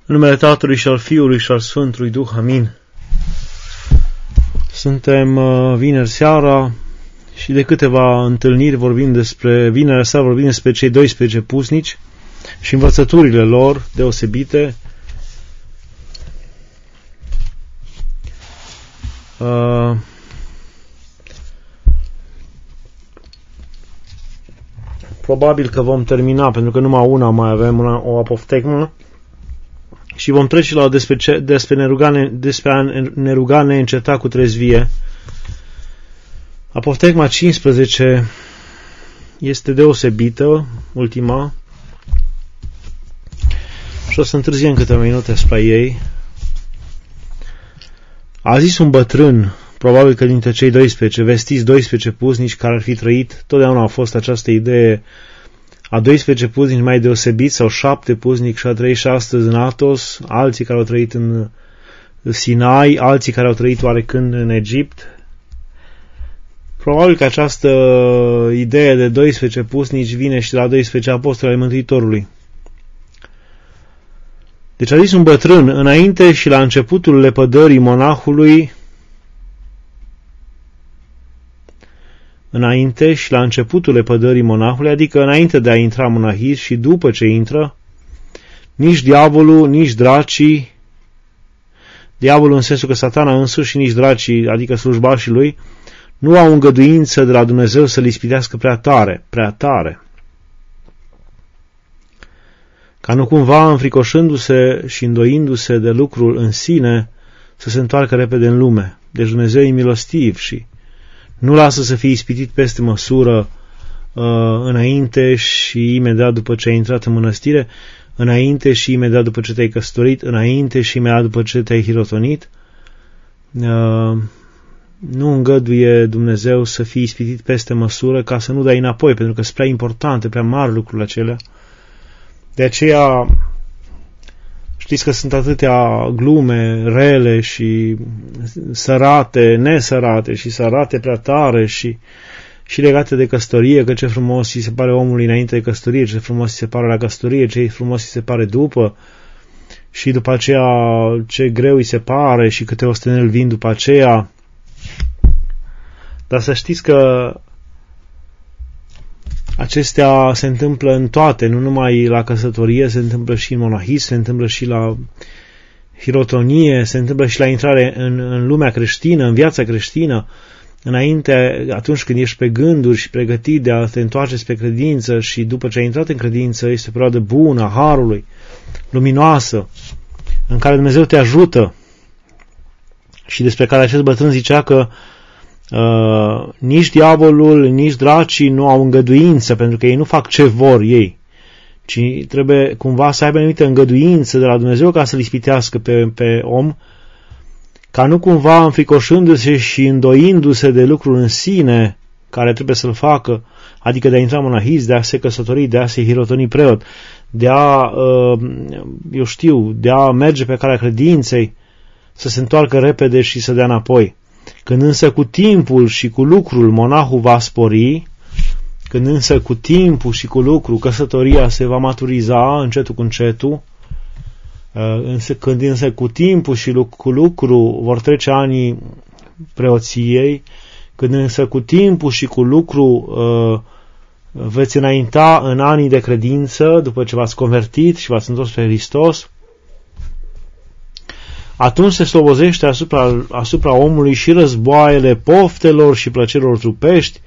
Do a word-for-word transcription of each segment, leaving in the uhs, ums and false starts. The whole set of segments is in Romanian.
În numele Tatălui și al Fiului și al Sfântului Duh. Amin. Suntem uh, vineri seara și de câteva întâlniri vorbim despre, vinerea seara vorbim despre cei doisprezece pusnici și învățăturile lor deosebite. Uh, probabil că vom termina, pentru că numai una mai avem, una, o apoftecmă, și vom trece la despre, ce, despre, ne ruga, ne, despre a ne ruga neîncetat cu trezvie. Apoftecma cincisprezece este deosebită, ultima, și o să întârziem câteva minute asupra ei. A zis un bătrân, probabil că dintre cei doisprezece, vestiți doisprezece pusnici care ar fi trăit, totdeauna a fost această idee a doisprezece pusnici mai deosebiți, sau șapte pusnici și a trăit și astăzi în Atos, alții care au trăit în Sinai, alții care au trăit oarecând în Egipt. Probabil că această idee de doisprezece pusnici vine și de la doisprezece apostoli ai Mântuitorului. Deci a zis un bătrân, înainte și la începutul lepădării monahului, înainte și la începutul lepădării monahului, adică înainte de a intra în monahism și după ce intră, nici diavolul, nici dracii, diavolul în sensul că Satana însuși și nici dracii, adică slujbașii lui, nu au îngăduință de la Dumnezeu să-l ispitească prea tare, prea tare. Ca nu cumva, înfricoșându-se și îndoindu-se de lucrul în sine, să se întoarcă repede în lume. Deci Dumnezeu e milostiv și nu lasă să fie ispitit peste măsură uh, înainte și imediat după ce ai intrat în mănăstire, înainte și imediat după ce te-ai căsătorit, înainte și imediat după ce te-ai hirotonit. Uh, nu îngăduie Dumnezeu să fie ispitit peste măsură ca să nu dai înapoi, pentru că sunt prea importante, prea mari lucrurile acelea. De aceea știți că sunt atâtea glume rele și sărate, nesărate și sărate prea tare și, și legate de căsătorie, că ce frumos îi se pare omului înainte de căsătorie, ce frumos îi se pare la căsătorie, ce frumos îi se pare după și după aceea ce greu îi se pare și câte osteneli vin după aceea. Dar să știți că acestea se întâmplă în toate, nu numai la căsătorie, se întâmplă și în monahism, se întâmplă și la hirotonie, se întâmplă și la intrare în, în lumea creștină, în viața creștină, înainte, atunci când ești pe gânduri și pregătit de a te întoarce spre credință și după ce ai intrat în credință, este o perioadă bună, a harului, luminoasă, în care Dumnezeu te ajută și despre care acest bătrân zicea că Uh, nici diavolul, nici dracii nu au îngăduință, pentru că ei nu fac ce vor ei, ci trebuie cumva să aibă anumită îngăduință de la Dumnezeu ca să-l ispitească pe, pe om, ca nu cumva înfricoșându-se și îndoindu-se de lucrul în sine care trebuie să-l facă, adică de a intra în monahism, de a se căsători, de a se hirotoni preot, de a, uh, eu știu, de a merge pe calea credinței, să se întoarcă repede și să dea înapoi. Când însă cu timpul și cu lucrul monahul va spori, când însă cu timpul și cu lucru căsătoria se va maturiza încetul cu încetul, însă, când însă cu timpul și cu lucru vor trece anii preoției, când însă cu timpul și cu lucru uh, veți înainta în anii de credință, după ce v-ați convertit și v-ați întors pe Hristos, atunci se slobozește asupra, asupra omului și războaiele poftelor și plăcerilor trupești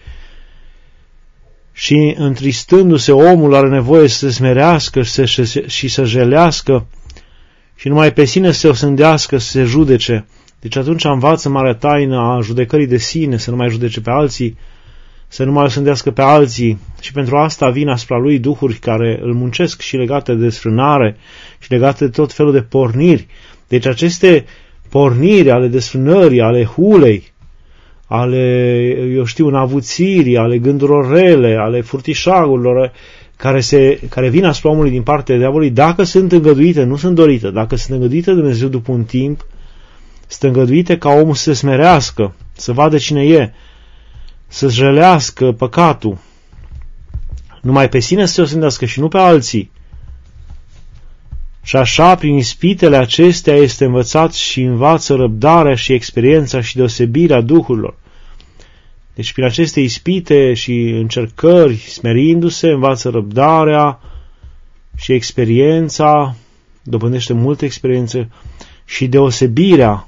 și, întristându-se, omul are nevoie să se smerească și să, și să jelească și numai pe sine să se osândească, să se judece. Deci atunci învață marea taină a judecării de sine, să nu mai judece pe alții, să nu mai osândească pe alții, și pentru asta vin asupra lui duhuri care îl muncesc și legate de desfrânare și legate de tot felul de porniri. Deci aceste porniri ale desfrânării, ale hulei, ale, eu știu, înavuțirii, ale gândurilor rele, ale furtișagurilor, care, se, care vin asupra omului din partea diavolului, dacă sunt îngăduite, nu sunt dorite, dacă sunt îngăduite de Dumnezeu după un timp, sunt îngăduite ca omul să se smerească, să vadă cine e, să-și jelească păcatul, numai pe sine să se osândească și nu pe alții, Și așa, prin ispitele acestea, este învățat și învață răbdarea și experiența și deosebirea duhurilor. Deci, prin aceste ispite și încercări, smerindu-se, învață răbdarea și experiența, dobândește multă experiență și deosebirea,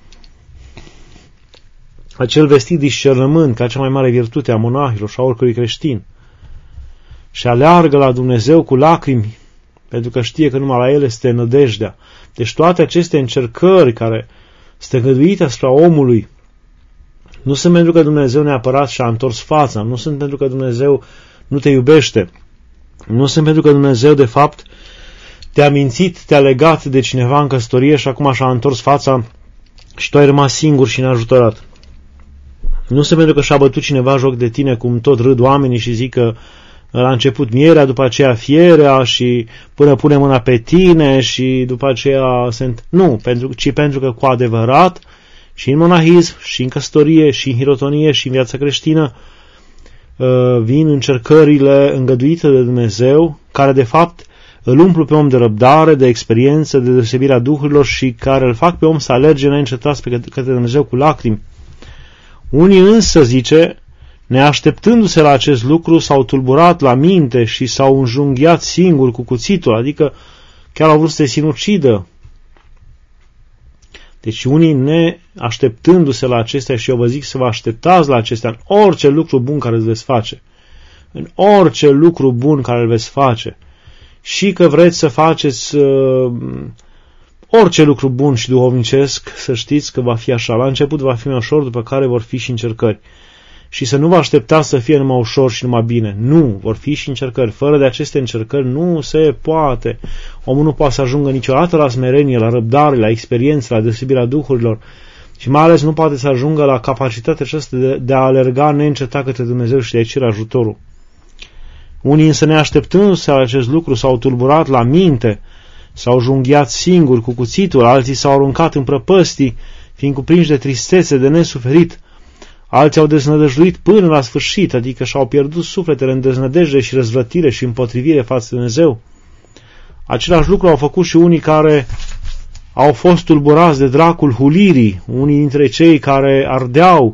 acel vestit discernământ, ca cea mai mare virtute a monahilor și a oricărui creștin. Și aleargă la Dumnezeu cu lacrimi, pentru că știe că numai la El este nădejdea. Deci toate aceste încercări care sunt îngăduite asupra omului nu sunt pentru că Dumnezeu neapărat și-a întors fața, nu sunt pentru că Dumnezeu nu te iubește, nu sunt pentru că Dumnezeu de fapt te-a mințit, te-a legat de cineva în căsătorie și acum și-a întors fața și tu ai rămas singur și neajutorat. Nu sunt pentru că și-a bătut cineva joc de tine, cum tot râd oamenii și zic că la început mierea, după aceea fierea și până pune mâna pe tine și după aceea sunt... Nu, pentru, ci pentru că cu adevărat și în monahism, și în căsătorie, și în hirotonie, și în viața creștină vin încercările îngăduite de Dumnezeu, care de fapt îl umplu pe om de răbdare, de experiență, de deosebirea duhurilor și care îl fac pe om să alerge neîncetați pe către Dumnezeu cu lacrimi. Unii însă, zice, neașteptându-se la acest lucru, s-au tulburat la minte și s-au înjunghiat singuri cu cuțitul, adică chiar au vrut să se sinucidă. Deci unii neașteptându-se la acestea, și eu vă zic să vă așteptați la acestea în orice lucru bun care îl veți face. În orice lucru bun care îl veți face. Și că vreți să faceți uh, orice lucru bun și duhovnicesc, să știți că va fi așa. La început va fi mai ușor, după care vor fi și încercări. Și să nu vă așteptați să fie numai ușor și numai bine. Nu, vor fi și încercări. Fără de aceste încercări nu se poate. Omul nu poate să ajungă niciodată la smerenie, la răbdare, la experiență, la deosebirea duhurilor. Și mai ales nu poate să ajungă la capacitatea aceasta de, de a alerga neîncetat către Dumnezeu și de a cere ajutorul. Unii însă neașteptându-se la acest lucru s-au tulburat la minte, s-au junghiat singuri cu cuțitul, alții s-au aruncat în prăpăstii, fiind cuprinși de tristețe, de nesuferit. Alții au deznădăjduit până la sfârșit, adică și-au pierdut sufletele în deznădejde și răzvrătire și împotrivire față de Dumnezeu. Același lucru au făcut și unii care au fost tulburați de dracul hulirii, unii dintre cei care ardeau,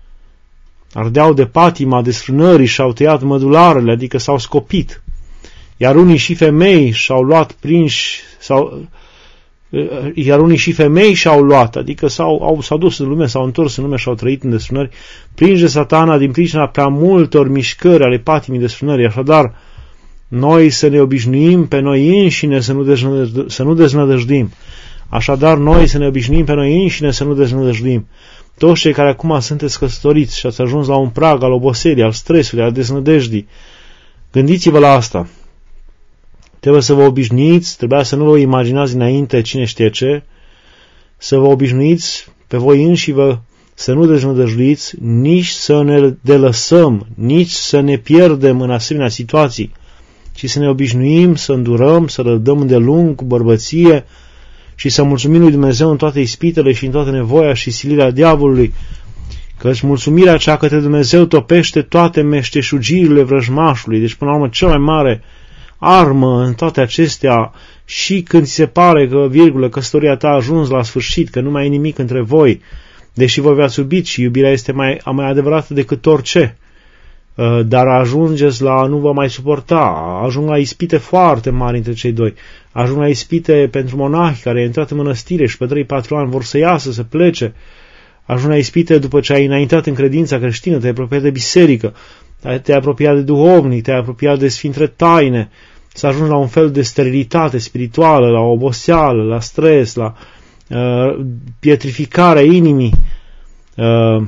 ardeau de patima desfrânării și au tăiat mădularele, adică s-au scopit. Iar unii și femei și-au luat prinși, sau iar unii și femei și-au luat, adică s-au, au, s-au dus în lume, s-au întors în lume și au trăit în desfrânări, prinși de Satana din pricina prea multor mișcări ale patimii desfrânării. Așadar, noi să ne obișnuim pe noi înșine să nu, deznădăjdu- să nu deznădăjduim. Așadar, noi să ne obișnuim pe noi înșine să nu deznădăjduim. Toți cei care acum sunteți căsătoriți și ați ajuns la un prag al oboselii, al stresului, al deznădejdii, gândiți-vă la asta. Trebuie să vă obișnuiți, trebuia să nu vă imaginați înainte cine știe ce, să vă obișnuiți pe voi înși vă, să nu deznădăjduiți, nici să ne delăsăm, nici să ne pierdem în asemenea situații, ci să ne obișnuim, să îndurăm, să răbdăm îndelung cu bărbăție și să mulțumim lui Dumnezeu în toate ispitele și în toată nevoia și silirea diavolului, căci mulțumirea cea către Dumnezeu topește toate meșteșugirile vrăjmașului. Deci, până la urmă, cea mai mare armă în toate acestea, și când ți se pare că, virgulă, căsătoria ta a ajuns la sfârșit, că nu mai e nimic între voi, deși vă v-ați iubit și iubirea este mai, mai adevărată decât orice, dar ajungeți la a nu vă mai suporta, ajung la ispite foarte mari între cei doi, ajung la ispite pentru monahi care au intrat în mănăstire și pe trei patru ani vor să iasă, să plece, ajung la ispite după ce ai înaintat în credința creștină, te-ai apropiat de biserică, te-ai apropiat de duhovnic, te-ai apropiat de sfinte taine, să ajungi la un fel de sterilitate spirituală, la oboseală, la stres, la uh, pietrificarea inimii. Uh,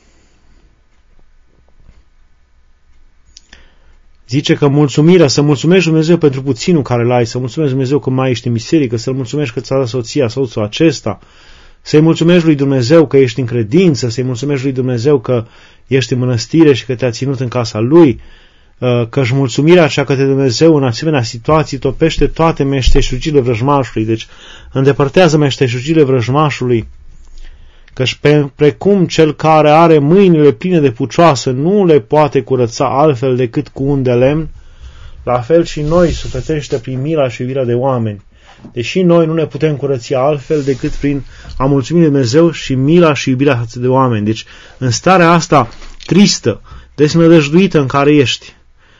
zice că mulțumirea, să mulțumești Dumnezeu pentru puținul care l-ai, să mulțumești Dumnezeu că mai ești în biserică, să-L mulțumești că ți-a dat soția, soțul acesta, să-i mulțumești lui Dumnezeu că ești în credință, să-i mulțumești lui Dumnezeu că ești în mănăstire și că te-a ținut în casa Lui, că-și mulțumirea cea către Dumnezeu în asemenea situații topește toate meșteșugile vrăjmașului. Deci îndepărtează meșteșugile vrăjmașului, căci pe, precum cel care are mâinile pline de pucioasă nu le poate curăța altfel decât cu un de lemn, la fel și noi sufletește prin mila și iubirea de oameni. Deși noi nu ne putem curăți altfel decât prin a mulțumi Dumnezeu și mila și iubirea față de oameni. Deci, în starea asta tristă, desnădăjduită în care ești,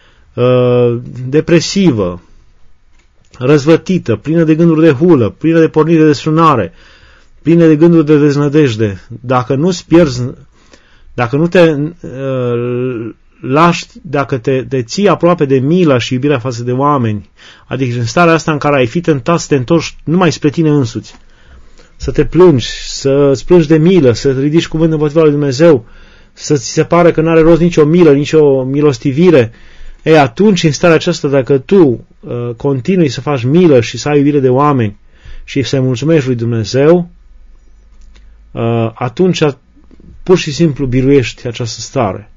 depresivă, răzvătită, plină de gânduri de hulă, plină de pornire de strunare, plină de gânduri de deznădejde, dacă nu-ți pierzi, dacă nu te uh, lași, dacă te, te ții aproape de mila și iubirea față de oameni, adică în starea asta în care ai fi tentat să te întorci numai spre tine însuți, să te plângi, să-ți plângi de milă, să ridici cuvânt împotriva lui Dumnezeu, să ți se pare că nu are rost nicio milă, nicio milostivire, ei, atunci, în starea aceasta, dacă tu uh, continui să faci milă și să ai iubire de oameni și să-i mulțumești lui Dumnezeu, uh, atunci pur și simplu biruiești această stare.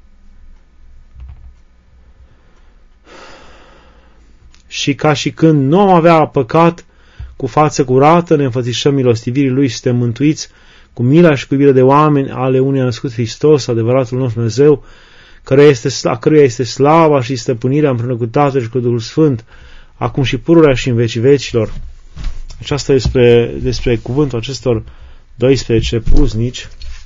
Și ca și când nu am avea păcat, cu față curată, ne înfățișăm milostivirii Lui și suntem mântuiți cu mila și cu iubire de oameni ale unui născut Hristos, adevăratul nostru Dumnezeu, căruia este, a căruia este slava și stăpânirea împreună cu Tatăl și cu Duhul Sfânt, acum și pururea și în vecii vecilor. Aceasta este despre cuvântul acestor doisprezece puznici.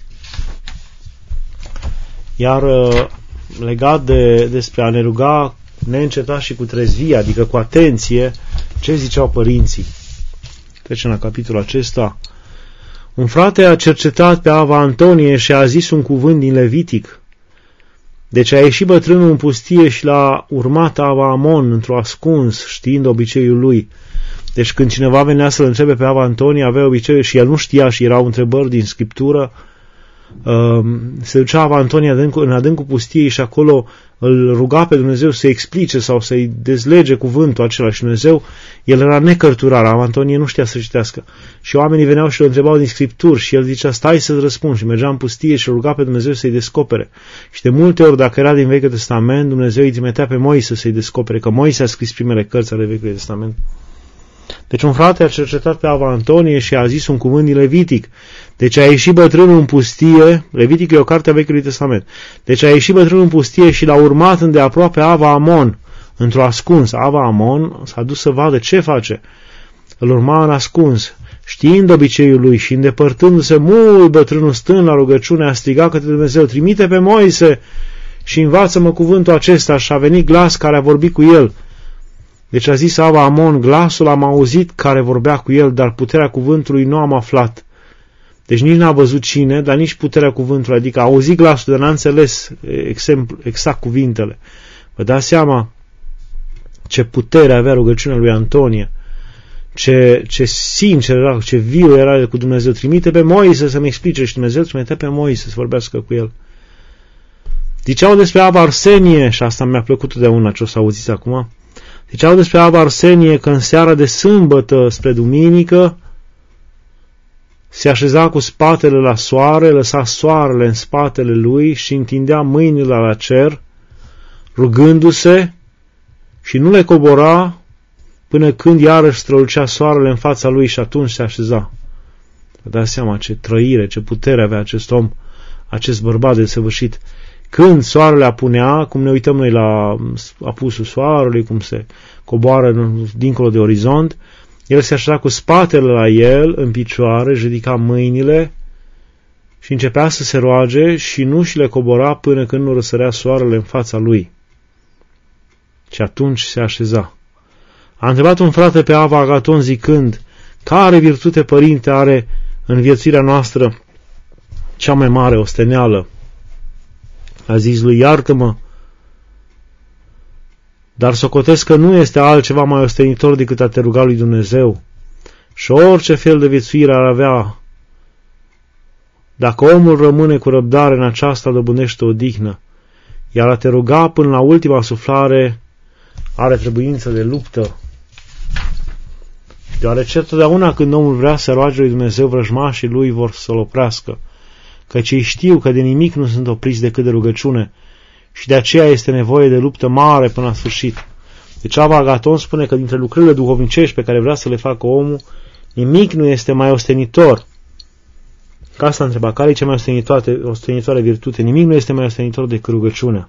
Iar legat de, despre a ne ruga neîncetat și cu trezvie, adică cu atenție, ce ziceau părinții? Trecem la capitolul acesta. Un frate a cercetat pe Ava Antonie și a zis un cuvânt din Levitic. Deci a ieșit bătrânul în pustie și l-a urmat Ava Amon într-o ascuns, știind obiceiul lui. Deci când cineva venea să-l întrebe pe Ava Antonie, avea obiceiul și el nu știa și erau întrebări din Scriptură, se ducea Ava Antonie în adâncul pustiei și acolo îl ruga pe Dumnezeu să-i explice sau să-i dezlege cuvântul acela și Dumnezeu, el era necărturar, Ava Antonie nu știa să citească. Și oamenii veneau și îl întrebau din Scripturi și el zicea, stai să-ți răspund, și mergea în pustie și îl ruga pe Dumnezeu să-i descopere. Și de multe ori, dacă era din Vechiul Testament, Dumnezeu îi trimitea pe Moise să-i descopere, că Moise a scris primele cărți ale Vechiului Testament. Deci un frate a cercetat pe Ava Antonie și a zis un cuvânt din Levitic. Deci a ieșit bătrânul în pustie, Levitic e o carte a Vechiului Testament. Deci a ieșit bătrânul în pustie și l-a urmat îndeaproape Ava Amon, într-o ascuns. Ava Amon s-a dus să vadă ce face. Îl urma în ascuns, știind obiceiul lui și îndepărtându-se mult, bătrânul stând la rugăciune a strigat către Dumnezeu, trimite pe Moise și învață-mă cuvântul acesta. Și a venit glas care a vorbit cu el. Deci a zis Ava Amon, glasul am auzit care vorbea cu el, dar puterea cuvântului nu am aflat. Deci nici n-a văzut cine, dar nici puterea cuvântului, adică a auzit glasul, dar n-a înțeles exemplu, exact cuvintele. Vă dați seama ce putere avea rugăciunea lui Antonie, ce, ce sincer era, ce viu era cu Dumnezeu. Trimite pe Moise să-mi explice și Dumnezeu trimite pe Moise să vorbească cu el. Ziceau despre Ava Arsenie, și asta mi-a plăcut totdeauna ce o să auziți acum, ziceau despre Ava Arsenie că în seara de sâmbătă spre duminică se așeza cu spatele la soare, lăsa soarele în spatele lui și întindea mâinile la cer, rugându-se, și nu le cobora până când iarăși strălucea soarele în fața lui și atunci se așeza. Vă dați seama ce trăire, ce putere avea acest om, acest bărbat desăvârșit. Când soarele apunea, cum ne uităm noi la apusul soarelui, cum se coboară dincolo de orizont, el se așeza cu spatele la el, în picioare, își ridica mâinile și începea să se roage și nu și le cobora până când nu răsărea soarele în fața lui. Și atunci se așeza. A întrebat un frate pe Ava Agaton zicând, care virtute, părinte, are în viețuirea noastră cea mai mare osteneală? A zis lui, iartă-mă, dar socotesc că nu este altceva mai ostenitor decât a te ruga lui Dumnezeu. Și orice fel de viețuire ar avea, dacă omul rămâne cu răbdare în aceasta, dobândește o odihnă, iar a te ruga până la ultima suflare are trebuință de luptă. Deoarece totdeauna când omul vrea să roage lui Dumnezeu, vrăjmașii lui vor să-l oprească, căci ei știu că de nimic nu sunt opriți decât de rugăciune și de aceea este nevoie de luptă mare până la sfârșit. Deci Ava Agaton spune că dintre lucrurile duhovnicești pe care vrea să le facă omul, nimic nu este mai ostenitor. Ca asta întreba, care e cea mai ostenitoare, ostenitoare virtute? Nimic nu este mai ostenitor decât rugăciunea.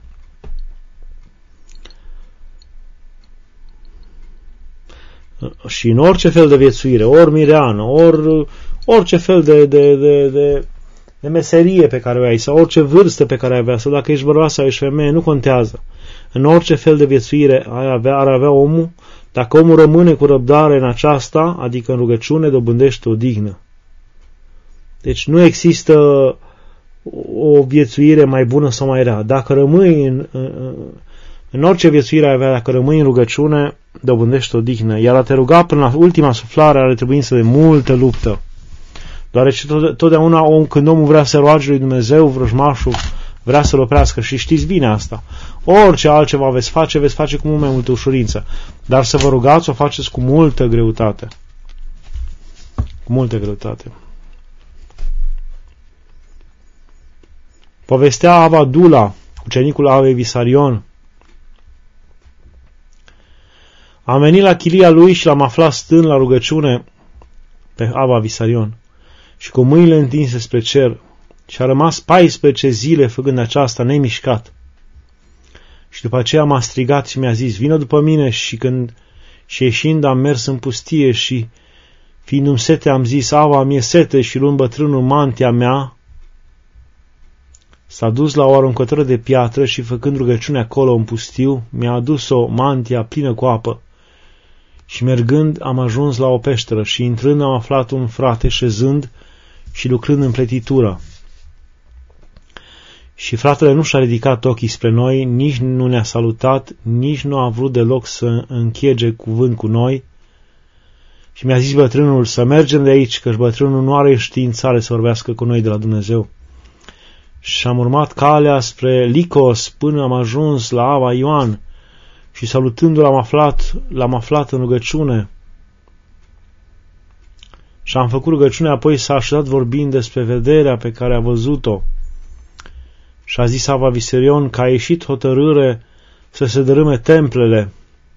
și în orice fel de viețuire, ori mireană, ori orice fel de, de, de, de, de meserie pe care o ai, sau orice vârstă pe care ai avea, sau dacă ești bărbat sau ești femeie, nu contează. În orice fel de viețuire ar avea, ar avea omul, dacă omul rămâne cu răbdare în aceasta, adică în rugăciune, dobândește o dignă. Deci nu există o viețuire mai bună sau mai rea. Dacă rămâi în, în, în orice viețuire ai avea, dacă rămâi în rugăciune, dobândești o dignă. Iar a te ruga până la ultima suflare are trebuință de multă luptă. Deoarece totdeauna om, când omul vrea să roage lui Dumnezeu, vrăjmașul vrea să-l oprească și știți bine asta. Orice altceva veți face, veți face cu mult mai multă ușurință. Dar să vă rugați, o faceți cu multă greutate. Cu multă greutate. Povestea Ava Dula, ucenicul Avei Visarion. Am venit la chilia lui și l-am aflat stând la rugăciune pe Ava Visarion și cu mâinile întinse spre cer și a rămas paisprezece zile făcând aceasta nemișcat. Și după aceea m-a strigat și mi-a zis, vină după mine, și când și ieșind am mers în pustie și fiind-mi sete am zis, Ava, mi-e sete, și luând bătrânul mantia mea, s-a dus la o aruncătură de piatră și făcând rugăciune acolo în pustiu, mi-a adus o mantia plină cu apă. Și mergând am ajuns la o peșteră și intrând am aflat un frate șezând și lucrând în pletitură. Și fratele nu și-a ridicat ochii spre noi, nici nu ne-a salutat, nici nu a vrut deloc să închege cuvânt cu noi. Și mi-a zis bătrânul să mergem de aici, căci bătrânul nu are științare să vorbească cu noi de la Dumnezeu. Și am urmat calea spre Licos până am ajuns la Ava Ioan și salutându-l am aflat, l-am aflat în rugăciune. Și am făcut rugăciune, apoi s-a așezat vorbind despre vederea pe care a văzut-o. Și a zis Ava Visarion că a ieșit hotărâre să se dărâme templele.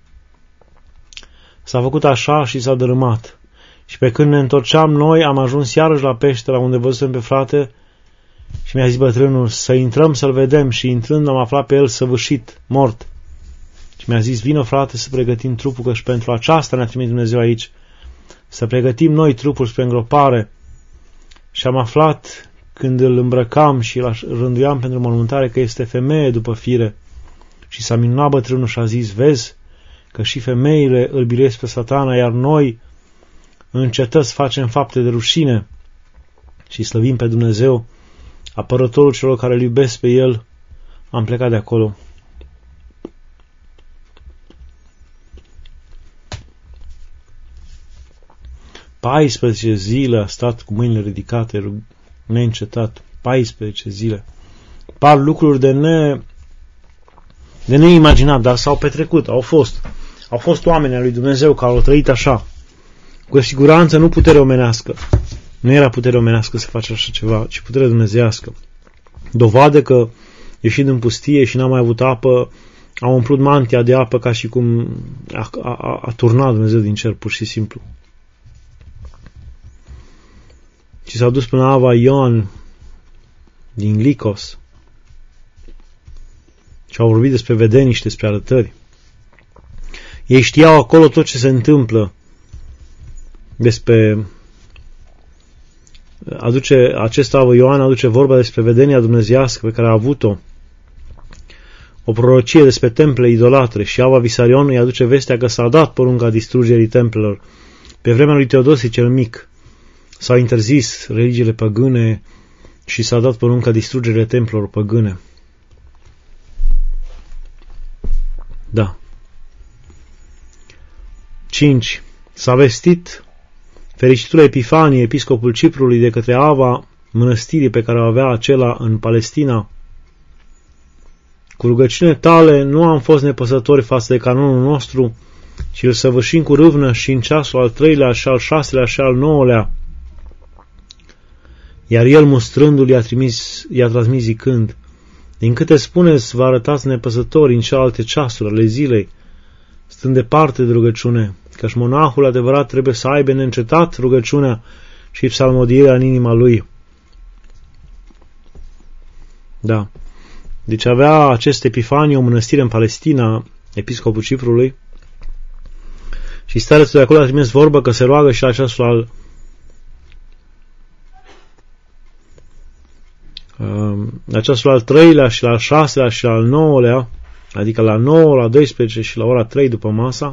S-a făcut așa și s-a dărâmat. Și pe când ne întorceam noi, am ajuns iarăși la peștera unde văzusem pe frate și mi-a zis bătrânul să intrăm să-l vedem, și intrând am aflat pe el săvârșit, mort. Și mi-a zis, vină frate să pregătim trupul, că și pentru aceasta ne-a trimis Dumnezeu aici, să pregătim noi trupul spre îngropare. Și am aflat când îl îmbrăcam și îl rânduiam pentru mormântare că este femeie după fire. Și s-a minunat bătrânul și a zis, vezi că și femeile îl biruiesc pe Satana, iar noi în cetăți facem fapte de rușine și slăvim pe Dumnezeu, apărătorul celor care îl iubesc pe El. Am plecat de acolo. paisprezece zile a stat cu mâinile ridicate, neîncetat. paisprezece zile. Par lucruri de, ne, de neimaginat, dar s-au petrecut, au fost. Au fost oameni al lui Dumnezeu care au trăit așa. Cu siguranță nu putere omenească. Nu era putere omenească să faci așa ceva, ci putere dumnezeiască. Dovadă că, ieșind în pustie și n-a mai avut apă, a umplut mantia de apă ca și cum a, a, a turnat Dumnezeu din cer, pur și simplu. Și s-a dus până Ava Ioan din Licos și au vorbit despre vedenii și despre arătări. Ei știau acolo tot ce se întâmplă despre aduce, acest Ava Ioan aduce vorba despre vedenia dumnezeiască pe care a avut-o, o prorocie despre temple idolatre, și Ava Visarion îi aduce vestea că s-a dat porunca distrugerii templelor. Pe vremea lui Teodosie cel Mic s-au interzis religiile păgâne și s-a dat porunca distrugerii templelor păgâne. Da. cinci. S-a vestit fericitura Epifanie, episcopul Ciprului, de către Ava, mănăstirii pe care o avea acela în Palestina. Cu rugăciune tale nu am fost nepăsători față de canonul nostru, ci îl săvârșim cu râvnă și în ceasul al treilea și al șaselea și al nouălea. Iar el, mustrându-l, i-a, trimis, i-a transmis zicând, din câte spuneți, vă arătați nepăsători în celelalte ceasuri ale zilei, stând departe de rugăciune, căci monahul adevărat trebuie să aibă neîncetat rugăciunea și psalmodierea în inima lui. Da. Deci avea acest Epifanie o mănăstire în Palestina, episcopul Ciprului, Și starețul de acolo a trimis vorbă că se roagă și la ceasul al la ceasul al treilea și la al șaselea și la al nouălea, adică la nouă, la doisprezece și la ora trei după masa.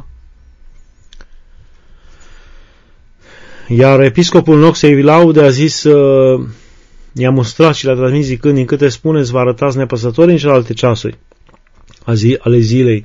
Iar episcopul Noxei Laude a zis, uh, i-a mustrat și le-a transmis zicând, din câte spuneți, vă arătați nepăsători în celelalte ceasuri ale zilei.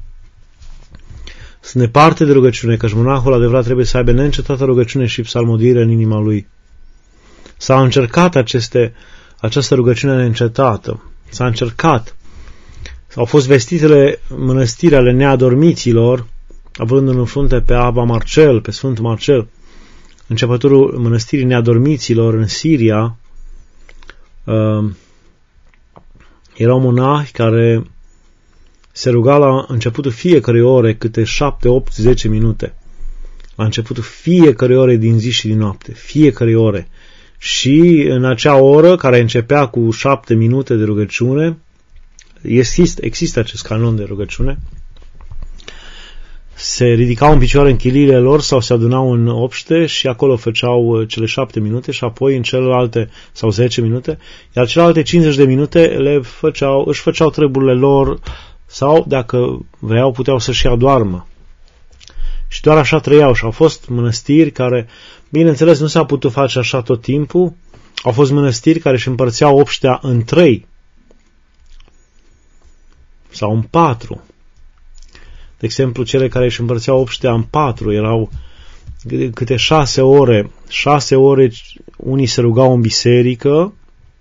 Sunt departe de rugăciune, căci monahul adevărat trebuie să aibă neîncetată rugăciune și psalmodire în inima lui. S-a încercat aceste, această rugăciune neîncetată. S-a încercat. Au fost vestitele mănăstiri ale neadormiților, având în frunte pe Aba Marcel, pe Sfântul Marcel, începătorul mănăstirii neadormiților în Siria. Uh, erau monahi care se ruga la începutul fiecărei ore câte șapte, opt, zece minute. La începutul fiecărei ore din zi și din noapte. Fiecărei ore. Și în acea oră, care începea cu șapte minute de rugăciune, există, există acest canon de rugăciune, se ridicau în picioare în chiliile lor sau se adunau în obște și acolo făceau cele șapte minute și apoi în celelalte, sau zece minute, iar celelalte cincizeci de minute le făceau, își făceau treburile lor sau, dacă vreau, puteau să-și adoarmă. Și doar așa trăiau și au fost mănăstiri care, bineînțeles, nu s-a putut face așa tot timpul, au fost mănăstiri care își împărțeau obștea în trei sau în patru. De exemplu, cele care își împărțeau obștea în patru erau câte șase ore. Șase ore unii se rugau în biserică,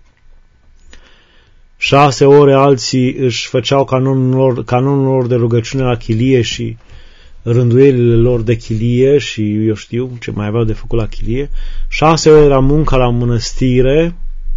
șase ore alții își făceau canonul lor, canonul lor de rugăciune la chilie și rânduielile lor de chilie și eu știu ce mai aveau de făcut la chilie. Șase ore era munca la mănăstire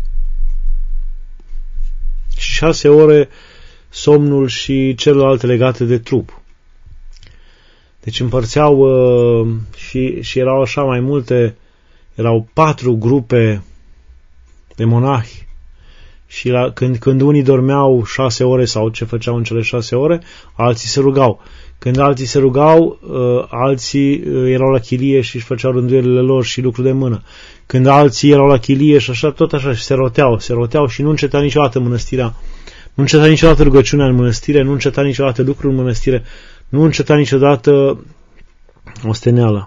și șase ore somnul și celelalte legate de trup. Deci împărțeau uh, și, și erau așa mai multe, erau patru grupe de monahi și la, când, când unii dormeau șase ore sau ce făceau în cele șase ore, alții se rugau. Când alții se rugau, uh, alții uh, erau la chilie și își făceau rânduielile lor și lucru de mână. Când alții erau la chilie și așa, tot așa, și se roteau, se roteau și nu înceta niciodată mănăstirea, nu înceta niciodată rugăciunea în mănăstire, nu înceta niciodată lucrul în mănăstire, nu înceta niciodată osteneala.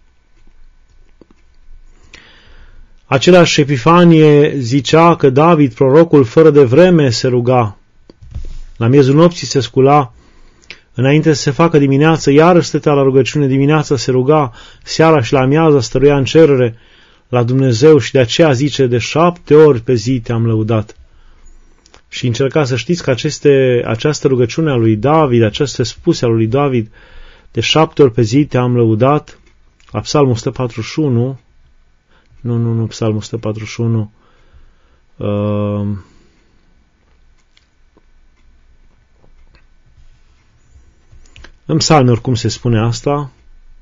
Același Epifanie zicea că David, prorocul, fără de vreme se ruga. La miezul nopții se scula, înainte să se facă dimineață, iarăși stătea la rugăciune, dimineața se ruga, seara și la amiază stăruia în cerere la Dumnezeu și de aceea zice, de șapte ori pe zi te-am lăudat. Și încerca să știți că aceste, această rugăciune a lui David, aceste spuse a lui David, de șapte ori pe zi te-am lăudat, la Psalmul o sută patruzeci și unu, nu, nu, nu, Psalmul o sută patruzeci și unu, uh, în Psalmi oricum se spune asta,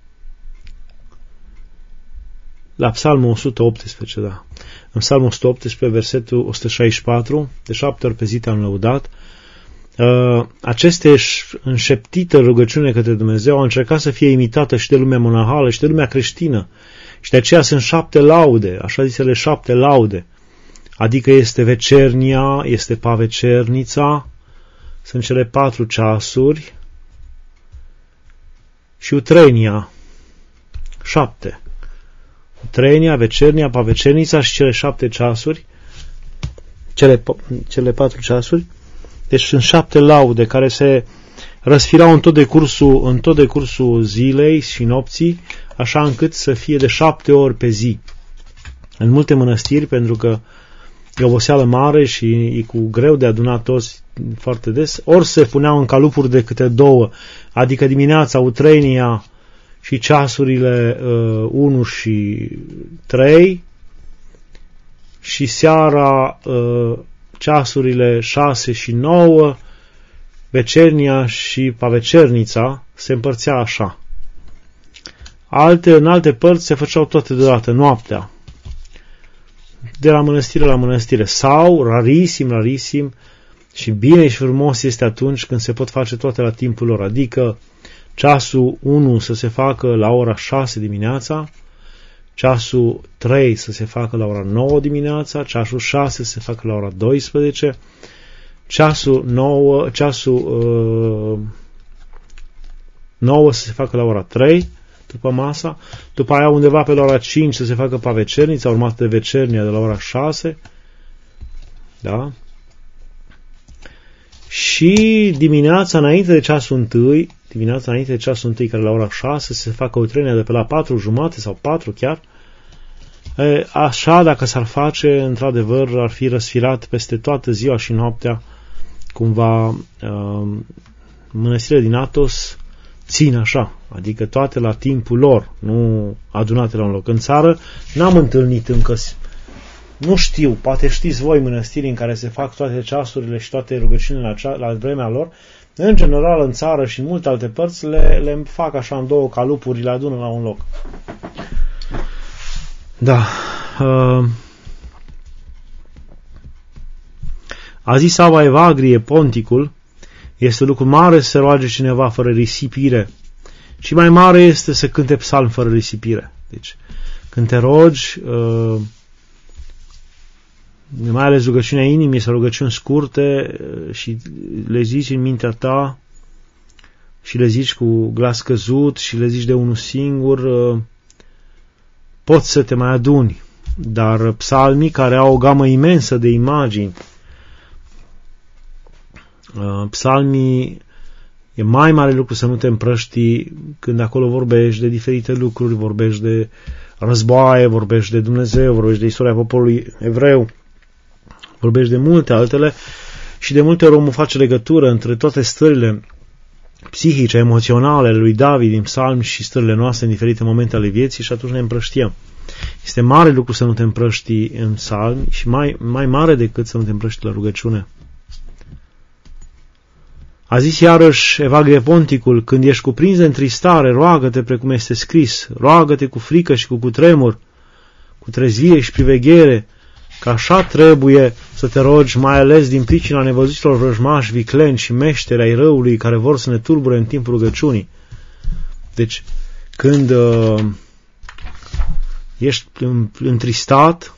la Psalmul o sută optsprezece, da. În Psalmul o sută optsprezece, versetul o sută șaizeci și patru, de șapte ori pe zi te-am lăudat, uh, aceste înșeptite rugăciune către Dumnezeu au încercat să fie imitată și de lumea monahală și de lumea creștină. Și de aceea sunt șapte laude, așa zisele șapte laude. Adică este vecernia, este pavecernița, sunt cele patru ceasuri și utrenia, șapte. Utrenia, vecernia, pavecernița și cele șapte ceasuri, cele, cele patru ceasuri. Deci sunt șapte laude care se răsfirau în tot decursul, în tot decursul zilei și nopții, așa încât să fie de șapte ori pe zi. În multe mănăstiri, pentru că e oboseală mare și e cu greu de adunat toți foarte des, ori se puneau în calupuri de câte două, adică dimineața utrenia și ceasurile uh, unu și trei și seara uh, ceasurile șase și nouă, vecernia și pavecernița se împărțea așa. Alte, în alte părți se făceau toate deodată, noaptea, de la mănăstire la mănăstire, sau, rarisim, rarisim, și bine și frumos este atunci când se pot face toate la timpul lor, adică ceasul unu să se facă la ora șase dimineața, ceasul trei să se facă la ora nouă dimineața, ceasul șase să se facă la ora douăsprezece, ceasul nouă, ceasul uh, nouă să se facă la ora trei după masa, după aia undeva pe la ora cinci să se facă pavecernița, urmată de vecernia de la ora șase, da? Și dimineața înainte de ceasul întâi, dimineața înainte de ceasul întâi, care la ora șase, se facă o trenie de pe la patru jumate sau patru chiar. E, așa, dacă s-ar face, într-adevăr, ar fi răsfirat peste toată ziua și noaptea, cumva, uh, mănăstirile din Athos țin așa, adică toate la timpul lor, nu adunate la un loc. În țară n-am întâlnit încă, nu știu, poate știți voi mănăstiri în care se fac toate ceasurile și toate rugăciunile la, la vremea lor. În general, în țară și în multe alte părți le, le fac așa în două calupuri, le adună la un loc. Da. Uh, a zis Ava Evagrie, ponticul, este lucru mare să se roage cineva fără risipire. Și mai mare este să cânte psalm fără risipire. Deci, când te rogi, uh, mai ales rugăciunea inimii sau rugăciuni scurte și le zici în mintea ta și le zici cu glas căzut și le zici de unul singur, poți să te mai aduni. Dar psalmii care au o gamă imensă de imagini, psalmii e mai mare lucru să nu te împrăști când acolo vorbești de diferite lucruri, vorbești de războaie, vorbești de Dumnezeu, vorbești de istoria poporului evreu, vorbești de multe altele și de multe ori omul face legătură între toate stările psihice, emoționale lui David din psalmi și stările noastre în diferite momente ale vieții și atunci ne împrăștiem. Este mare lucru să nu te împrăști în psalmi și mai, mai mare decât să nu te împrăști la rugăciune. A zis iarăși Evagrie ponticul, când ești cuprins de întristare, roagă-te precum este scris, roagă-te cu frică și cu cutremur, cu trezvie și priveghere, că așa trebuie să te rogi, mai ales din pricina nevăzuților vrăjmași, vicleni și meșteri ai răului care vor să ne tulbure în timpul rugăciunii. Deci, când uh, ești întristat,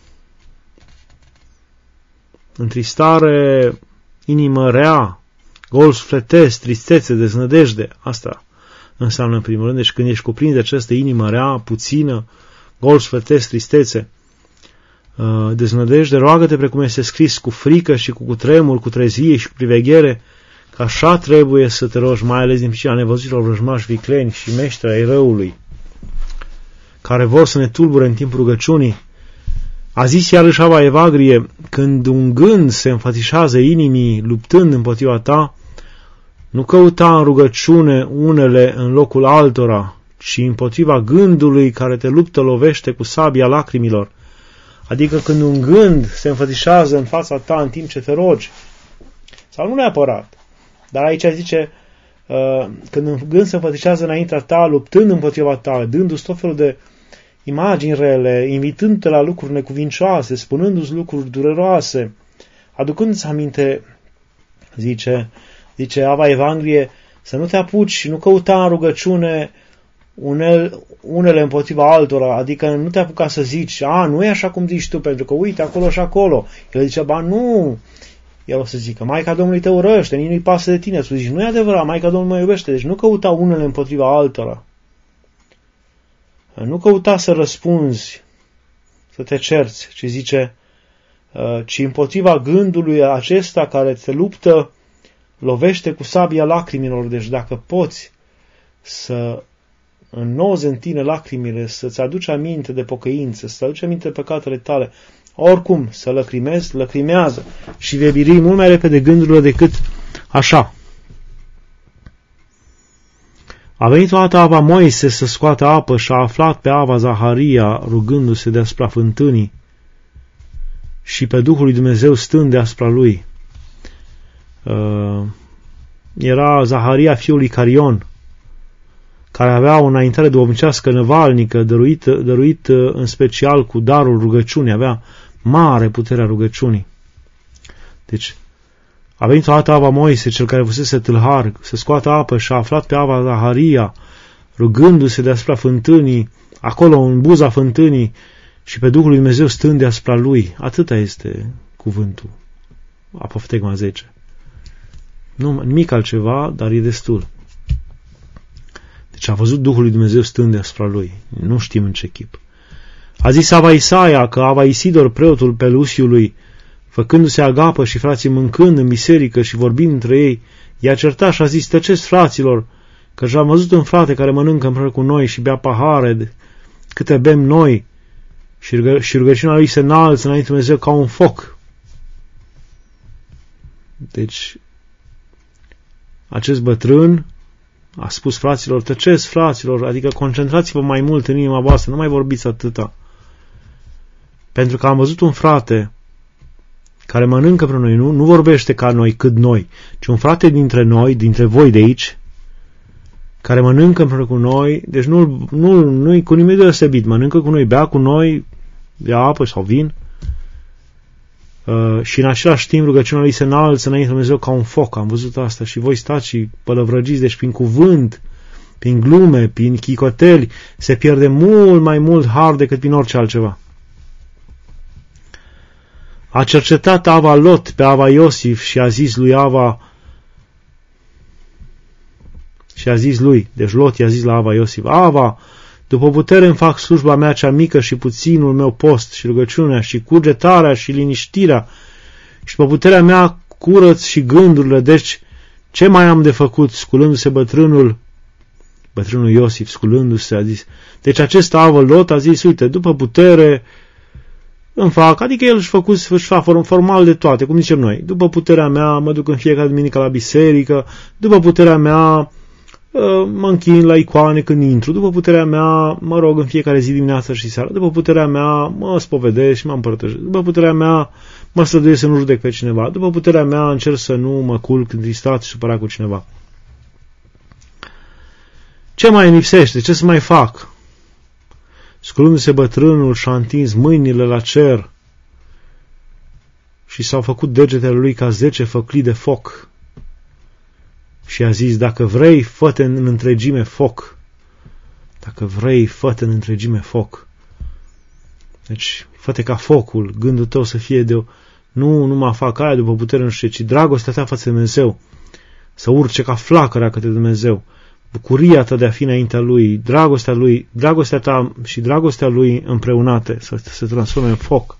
întristare, inimă rea, gol sufletesc, tristețe, deznădejde, asta înseamnă în primul rând. Deci când ești cuprins de această inimă rea, puțină, gol sufletesc, tristețe, deznădejde, roagă-te precum este scris, cu frică și cu cutremur, cu trezie și cu priveghere, că așa trebuie să te rogi, mai ales din pricina nevăzuților vrăjmași, vicleni și meșteri ai răului, care vor să ne tulbure în timpul rugăciunii. A zis iarăși Ava Evagrie, când un gând se înfățișează inimii luptând împotriva ta, nu căuta în rugăciune unele în locul altora, ci împotriva gândului care te luptă lovește cu sabia lacrimilor. Adică când un gând se înfățișează în fața ta în timp ce te rogi, sau nu neapărat, dar aici zice, uh, când un gând se înfățișează înaintea ta, luptând împotriva ta, dându-ți tot felul de imagini rele, invitându-te la lucruri necuvincioase, spunându-ți lucruri dureroase, aducându-ți aminte, zice, zice Ava Evagrie, să nu te apuci și nu căuta în rugăciune unel, unele împotriva altora, adică nu te apuca să zici, a, nu e așa cum zici tu, pentru că uite acolo și acolo. El zice, ba nu, el o să zică, Maica Domnului te urăște, nici nu-i pasă de tine. Tu zici, nu e adevărat, Maica Domnului mă iubește, deci nu căuta unele împotriva altora. Nu căuta să răspunzi, să te cerți, ci zice, ci împotriva gândului acesta care te luptă, lovește cu sabia lacrimilor. Deci dacă poți să înnozi în tine lacrimile, să-ți aduci aminte de pocăință, să-ți aduci aminte de păcatele tale, oricum să lăcrimezi, lăcrimează și vei biri mult mai repede gândurile decât așa. A venit o dată Ava Moise să scoată apă și a aflat pe Ava Zaharia rugându-se deasupra fântânii și pe Duhul lui Dumnezeu stând deasupra lui. Uh, era Zaharia fiul lui Carion, care avea o înaintare duhovnicească năvalnică, dăruit, dăruit în special cu darul rugăciunii, avea mare puterea rugăciunii. Deci, A venit o dată Ava Moise, cel care fusese tâlhar, să scoată apă și a aflat pe Ava Zaharia, rugându-se deasupra fântânii, acolo în buza fântânii, și pe Duhul lui Dumnezeu stând deasupra lui. Atâta este cuvântul. Apoftegma zece. Nu, nimic altceva, dar e destul. Deci a văzut Duhul lui Dumnezeu stând deasupra lui. Nu știm în ce chip. A zis Ava Isaia că Ava Isidor, preotul Pelusiului, făcându-se agapă și frații mâncând în biserică și vorbind între ei, i-a certat și a zis: tăceți, fraților, că și-am văzut un frate care mănâncă împreună cu noi și bea pahare câte bem noi, și, rugă, și rugăciunea lui se înalță înainte Dumnezeu ca un foc. Deci, acest bătrân a spus fraților: tăceți, fraților, adică concentrați-vă mai mult în inima voastră, nu mai vorbiți atâta. Pentru că am văzut un frate care mănâncă pentru noi, nu, nu vorbește ca noi, cât noi, ci un frate dintre noi, dintre voi de aici, care mănâncă împreună cu noi, deci nu, nu, nu-i cu nimic deosebit, mănâncă cu noi, bea cu noi, bea apă sau vin, uh, și în același timp rugăciunea lui se înalță înainte Dumnezeu ca un foc. Am văzut asta și voi stați și pălăvrăgiți, deci prin cuvânt, prin glume, prin chicoteli, se pierde mult mai mult har decât prin orice altceva. A cercetat Ava Lot pe Ava Iosif și a zis lui Ava, și a zis lui, deci Lot i-a zis la Ava Iosif: Ava, după putere îmi fac slujba mea cea mică și puținul meu post și rugăciunea și cugetarea și liniștirea și după puterea mea curăț și gândurile, deci ce mai am de făcut? Sculându-se bătrânul, bătrânul Iosif, sculându-se, a zis, deci acest Ava Lot a zis: uite, după putere îmi fac, adică el își făcut, își fac formal de toate, cum zicem noi, după puterea mea mă duc în fiecare duminică la biserică, după puterea mea mă închin la icoane când intru, după puterea mea mă rog în fiecare zi dimineața și seara, după puterea mea mă spovedesc și mă împărtășesc, după puterea mea mă străduiesc să nu judec pe cineva, după puterea mea încerc să nu mă culc întristat și supărat cu cineva. Ce mai îmi lipsește? Ce să mai fac? Sculându-se bătrânul și-a întins mâinile la cer și s-au făcut degetele lui ca zece făclii de foc și a zis: dacă vrei, fă-te în întregime foc. Dacă vrei, fă-te în întregime foc. Deci, fă-te ca focul, gândul tău să fie de... Nu, nu mă fac aia după putere, nu știu, ci dragostea ta față de Dumnezeu, să urce ca flacăra către Dumnezeu, bucuria ta de a fi înaintea Lui, dragostea Lui, dragostea ta și dragostea Lui împreunate, să se transforme în foc.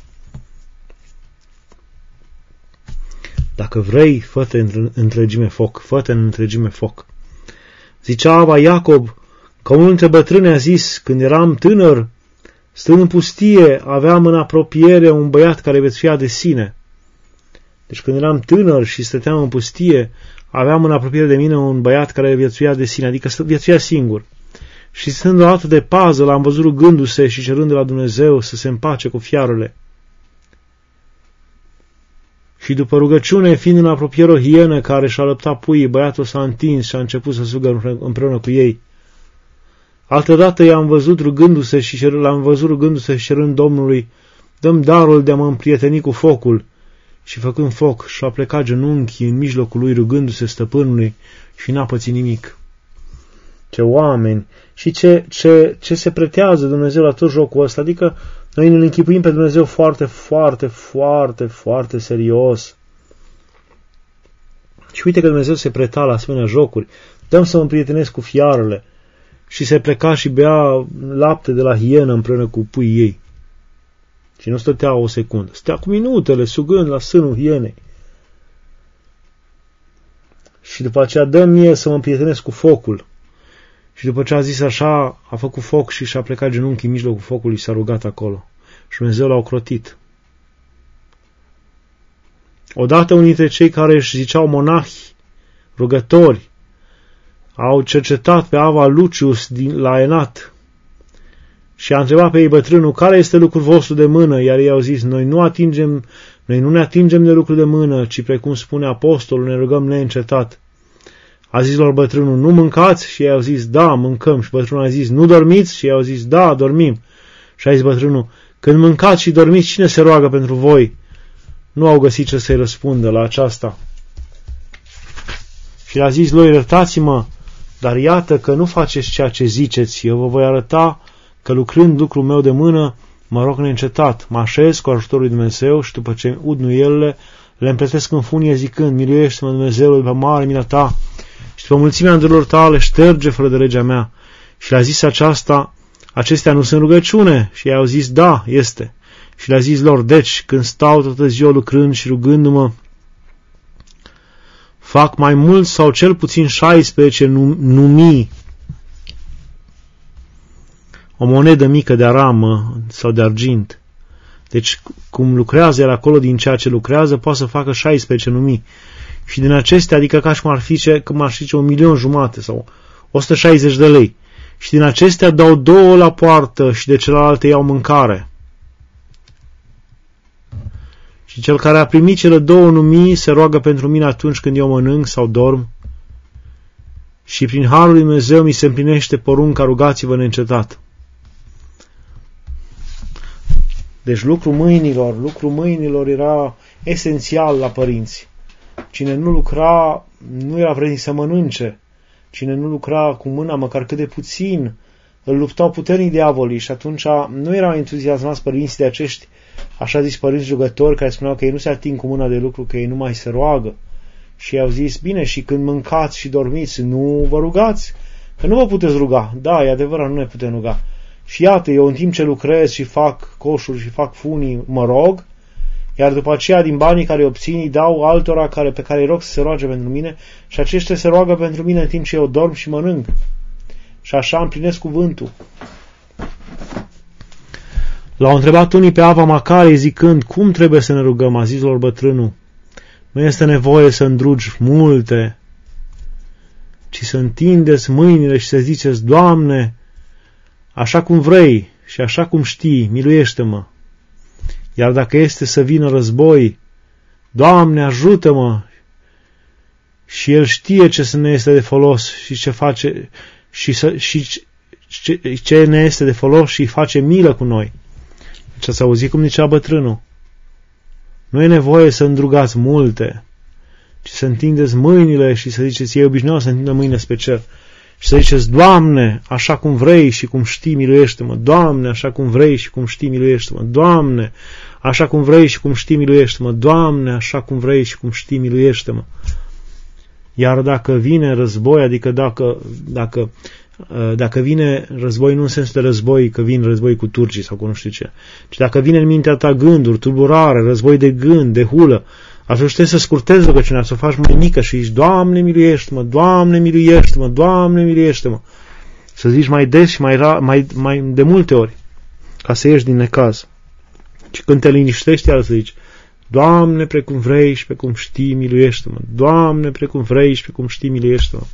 Dacă vrei, fă-te în întregime foc, fă-te în întregime foc. Zicea Ava Iacob că unul dintre bătrâni a zis: când eram tânăr, stând în pustie, aveam în apropiere un băiat care viețuia de sine. Deci când eram tânăr și stăteam în pustie, aveam în apropiere de mine un băiat care viețuia de sine, adică viețuia singur. Și stând o dată de pază, l-am văzut rugându-se și cerând de la Dumnezeu să se împace cu fiarele. Și după rugăciune, fiind în apropiere o hienă care și-a lăptat puii, băiatul s-a întins și a început să sugă împreună cu ei. Altădată i-am văzut rugându-se și l-am văzut rugându-se și cerând Domnului: dăm darul de a mă împrieteni cu focul. Și făcând foc, și-a plecat genunchii în mijlocul lui rugându-se stăpânului și n-a pățit nimic. Ce oameni! Și ce, ce, ce se pretează Dumnezeu la tot jocul ăsta, adică noi ne închipuim pe Dumnezeu foarte, foarte, foarte, foarte serios. Și uite că Dumnezeu se preta la asemenea jocuri. Dăm să mă împrietenesc cu fiarele. Și se pleca și bea lapte de la hienă împreună cu puii ei. Și nu stătea o secundă. Stătea cu minutele sugând la sânul hienei. Și după aceea: dă mie să mă împrietenesc cu focul. Și după ce a zis așa, a făcut foc și și-a plecat genunchii în mijlocul focului și s-a rugat acolo. Și Dumnezeu l-a ocrotit. Odată unii dintre cei care își ziceau monahi, rugători, au cercetat pe Ava Lucius din, la Enat și a întrebat pe ei bătrânul: care este lucrul vostru de mână? Iar ei au zis: noi nu atingem, noi nu ne atingem de lucruri de mână, ci precum spune apostolul, ne rugăm neîncetat. A zis lor bătrânul: nu mâncați? Și ei au zis: da, mâncăm. Și bătrânul a zis: nu dormiți? Și ei au zis: da, dormim. Și a zis bătrânul: când mâncați și dormiți, cine se roagă pentru voi? Nu au găsit ce să-i răspundă la aceasta. Și le-a zis lor, iertați-mă, dar iată că nu faceți ceea ce ziceți, eu vă voi arăta că lucrând lucrul meu de mână, mă rog neîncetat, mă așez cu ajutorul lui Dumnezeu și după ce ud nuielile, le împletesc în funie zicând, miluiește-mă Dumnezeul după mare mila ta și după mulțimea îndurilor tale, șterge fără de legea mea. Și le-a zis aceasta, acestea nu sunt rugăciune? Și ei au zis, da, este. Și le-a zis lor, deci, când stau toată ziua lucrând și rugându-mă, fac mai mult sau cel puțin șaisprezece numii, o monedă mică de aramă sau de argint. Deci, cum lucrează el acolo din ceea ce lucrează, poate să facă șaisprezece numii. Și din acestea, adică ca și cum ar fi, ce, cum ar fi ce, un milion jumate sau o sută șaizeci de lei. Și din acestea dau două la poartă și de celelalte iau mâncare. Și cel care a primit cele două numii se roagă pentru mine atunci când eu mănânc sau dorm. Și prin harul lui Dumnezeu mi se împlinește porunca, rugați-vă neîncetat. Deci lucrul mâinilor, lucrul mâinilor era esențial la părinți. Cine nu lucra, nu era vrednic să mănânce. Cine nu lucra cu mâna, măcar cât de puțin, îl luptau puternic diavolii și atunci nu erau entuziasmați părinții de acești, așa zis, părinți rugători care spuneau că ei nu se ating cu mâna de lucru, că ei nu mai se roagă. Și i-au zis, bine, și când mâncați și dormiți, nu vă rugați, că nu vă puteți ruga. Da, e adevărat, nu ne putem ruga. Și iată, eu în timp ce lucrez și fac coșuri și fac funii, mă rog, iar după aceea din banii care obțin îi dau altora care, pe care îi rog să se roage pentru mine și aceștia se roagă pentru mine în timp ce eu dorm și mănânc. Și așa împlinesc cuvântul. L-au întrebat unii pe Ava Macariei zicând, cum trebuie să ne rugăm? A zis lor bătrânul, nu este nevoie să îndrugi multe, ci să întindeți mâinile și să ziceți, Doamne, așa cum vrei și așa cum știi, miluiește-mă. Iar dacă este să vină război, Doamne, ajută-mă! Și El știe ce ne este de folos și ce face și, să, și ce, ce ne este de folos și face milă cu noi. Deci ați auzit cum zicea bătrânul. Nu e nevoie să îndrugați multe, ci să întindeți mâinile și să ziceți, ei obișnuiau să întindă mâinile spre cer. Și să ziceți, Doamne, așa cum vrei și cum știi, miluiește-mă. Doamne, așa cum vrei și cum știi, miluiește-mă. Doamne, așa cum vrei și cum știi, miluiește-mă. Doamne, așa cum vrei și cum știi, miluiește-mă. Iar dacă vine război, adică dacă, dacă, dacă vine război, nu în sensul de război, că vin război cu turcii sau cu nu știu ce, ci dacă vine în mintea ta gânduri, tulburare, război de gând, de hulă, atunci trebuie să scurtezi rugăciunea, să o faci mai mică și zici, Doamne, miluiește-mă, Doamne, miluiește-mă, Doamne, miluiește-mă. Să zici mai des și mai, ra, mai, mai de multe ori, ca să ieși din necaz. Și când te liniștești, iar să zici, Doamne, precum vrei și precum știi, miluiește-mă. Doamne, precum vrei și precum știi, miluiește-mă.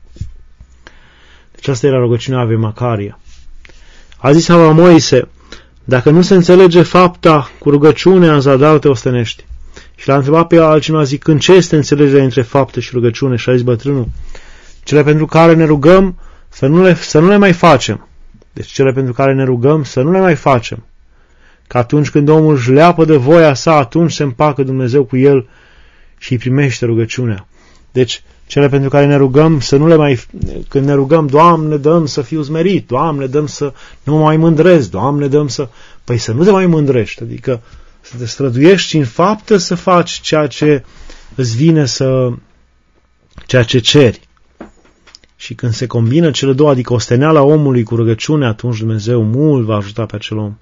Deci asta era rugăciunea Ave Macaria. A zis Ava Moise, dacă nu se înțelege fapta cu rugăciunea, în zadar te ostenești. Și l-a întrebat pe altcineva zicând, ce este înțelegerea între fapte și rugăciune? Și a zis bătrânul, cele pentru care ne rugăm să nu le, să nu le mai facem. Deci cele pentru care ne rugăm să nu le mai facem. Că atunci când omul își leapă de voia sa, atunci se împacă Dumnezeu cu el și îi primește rugăciunea. Deci cele pentru care ne rugăm să nu le mai... Când ne rugăm, Doamne, dăm să fiu smerit, Doamne, dăm să nu mă mai mândresc, Doamne, dăm să... Păi să nu te mai mândrești, adică să te străduiești în faptă să faci ceea ce îți vine să... ceea ce ceri. Și când se combină cele două, adică osteneala omului cu rugăciune, atunci Dumnezeu mult va ajuta pe acel om.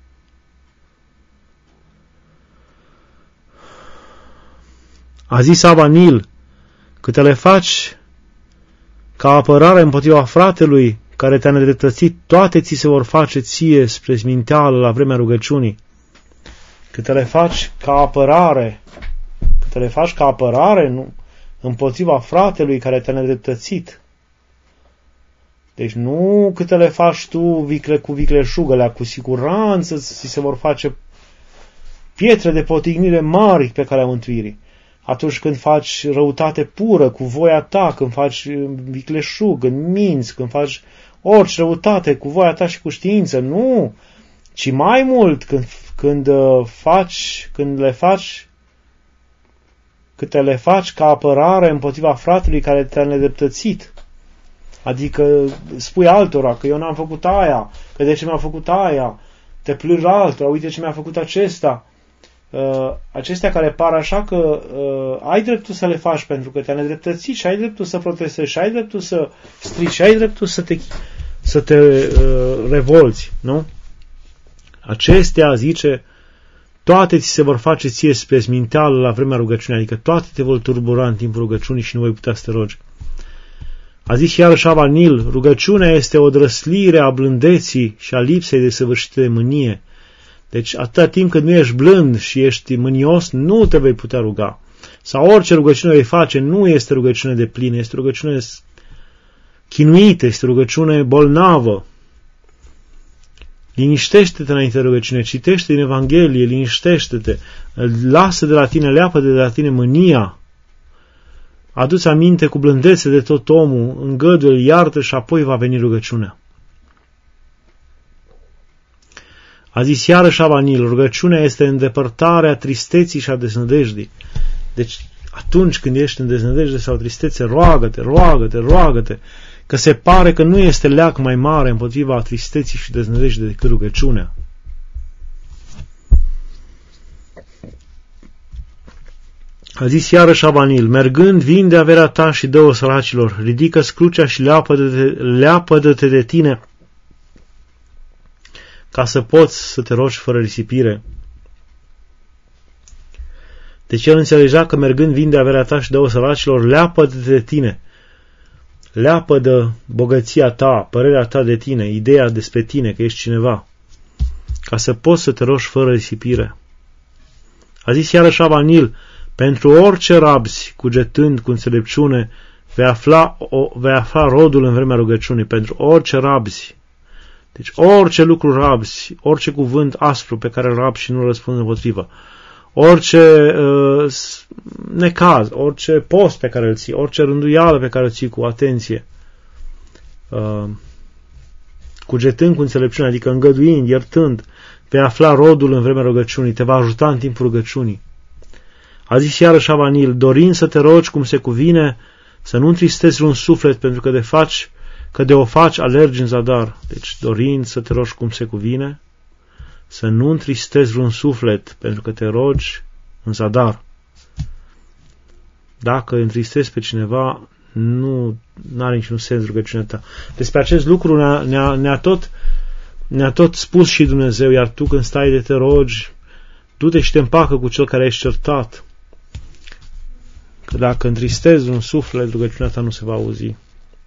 A zis Aba Nil, câte le faci ca apărare împotriva fratelui care te-a nedreptățit, toate ți se vor face ție spre sminteală la vremea rugăciunii. Câte le faci ca apărare, câte le faci ca apărare nu, împotriva fratelui care te-a nedreptățit. Deci nu câte le faci tu vicle cu vicleșugălea, cu siguranță ți se vor face pietre de potignire mari pe calea mântuirii. Atunci când faci răutate pură cu voia ta, când faci vicleșug, când minți, când faci orice răutate cu voia ta și cu știință, nu, ci mai mult când, când faci, când le faci câte le faci ca apărare împotriva fratelui care te-a nedreptățit. Adică spui altora că eu n-am făcut aia, că de ce mi-a făcut aia, te plângi altora, uite ce mi-a făcut acesta. Uh, acestea care par așa că uh, ai dreptul să le faci pentru că te-a nedreptățit și ai dreptul să protestezi și ai dreptul să strici și ai dreptul să te, să te uh, revolți, nu? Acestea, zice, toate ți se vor face ție spre sminteală la vremea rugăciunii, adică toate te vor turbura în timpul rugăciunii și nu voi putea să te rogi. A zis iarăși Avanil, rugăciunea este o drăslire a blândeții și a lipsei de săvârșită de mânie. Deci atâta timp cât nu ești blând și ești mânios, nu te vei putea ruga. Sau orice rugăciune vei face, nu este rugăciune de plină, este rugăciune chinuită, este rugăciune bolnavă. Liniștește-te înainte de rugăciune, citește din Evanghelie, liniștește-te, lasă de la tine, leapă de la tine mânia, adu-ți aminte cu blândețe de tot omul, îngăduie-l, iartă și apoi va veni rugăciunea. A zis iarăși Avanil, rugăciunea este îndepărtarea tristeții și a deznădejdii. Deci atunci când ești în deznădejde sau tristețe, roagă-te, roagă-te, roagă-te, că se pare că nu este leac mai mare împotriva tristeții și deznădejdii decât rugăciunea. A zis iarăși Avanil, mergând, vinde averea ta și dă-o săracilor, ridică scrucea și leapă-de-te, leapă-de-te de tine, ca să poți să te rogi fără risipire. Deci el înțelegea că mergând, vinde averea ta și dă-o săracilor, leapă-de-te de tine, leapă de bogăția ta, părerea ta de tine, ideea despre tine, că ești cineva, ca să poți să te rogi fără risipire. A zis iarăși Avanil, pentru orice rabzi, cugetând cu înțelepciune, vei afla, o, vei afla rodul în vremea rugăciunii, pentru orice rabzi. Deci orice lucru rabzi, orice cuvânt aspru pe care îl rabzi și nu răspunzi împotrivă, orice uh, necaz, orice post pe care îl ții, orice rânduială pe care îl ții cu atenție, uh, cugetând cu înțelepciune, adică îngăduind, iertând, vei afla rodul în vremea rugăciunii, te va ajuta în timpul rugăciunii. A zis iarăși Avanil, dorind să te rogi cum se cuvine, să nu întristezi un suflet pentru că de faci, că de o faci alergi în zadar. Deci dorind să te rogi cum se cuvine, să nu întristezi vreun suflet pentru că te rogi în zadar. Dacă întristezi pe cineva, nu are niciun sens rugăciunea ta. Despre acest lucru ne-a, ne-a, ne-a, tot, ne-a tot spus și Dumnezeu, iar tu când stai de te rogi, du-te și te împacă cu cel care ai certat. Că dacă întristezi un suflet, rugăciunea ta nu se va auzi.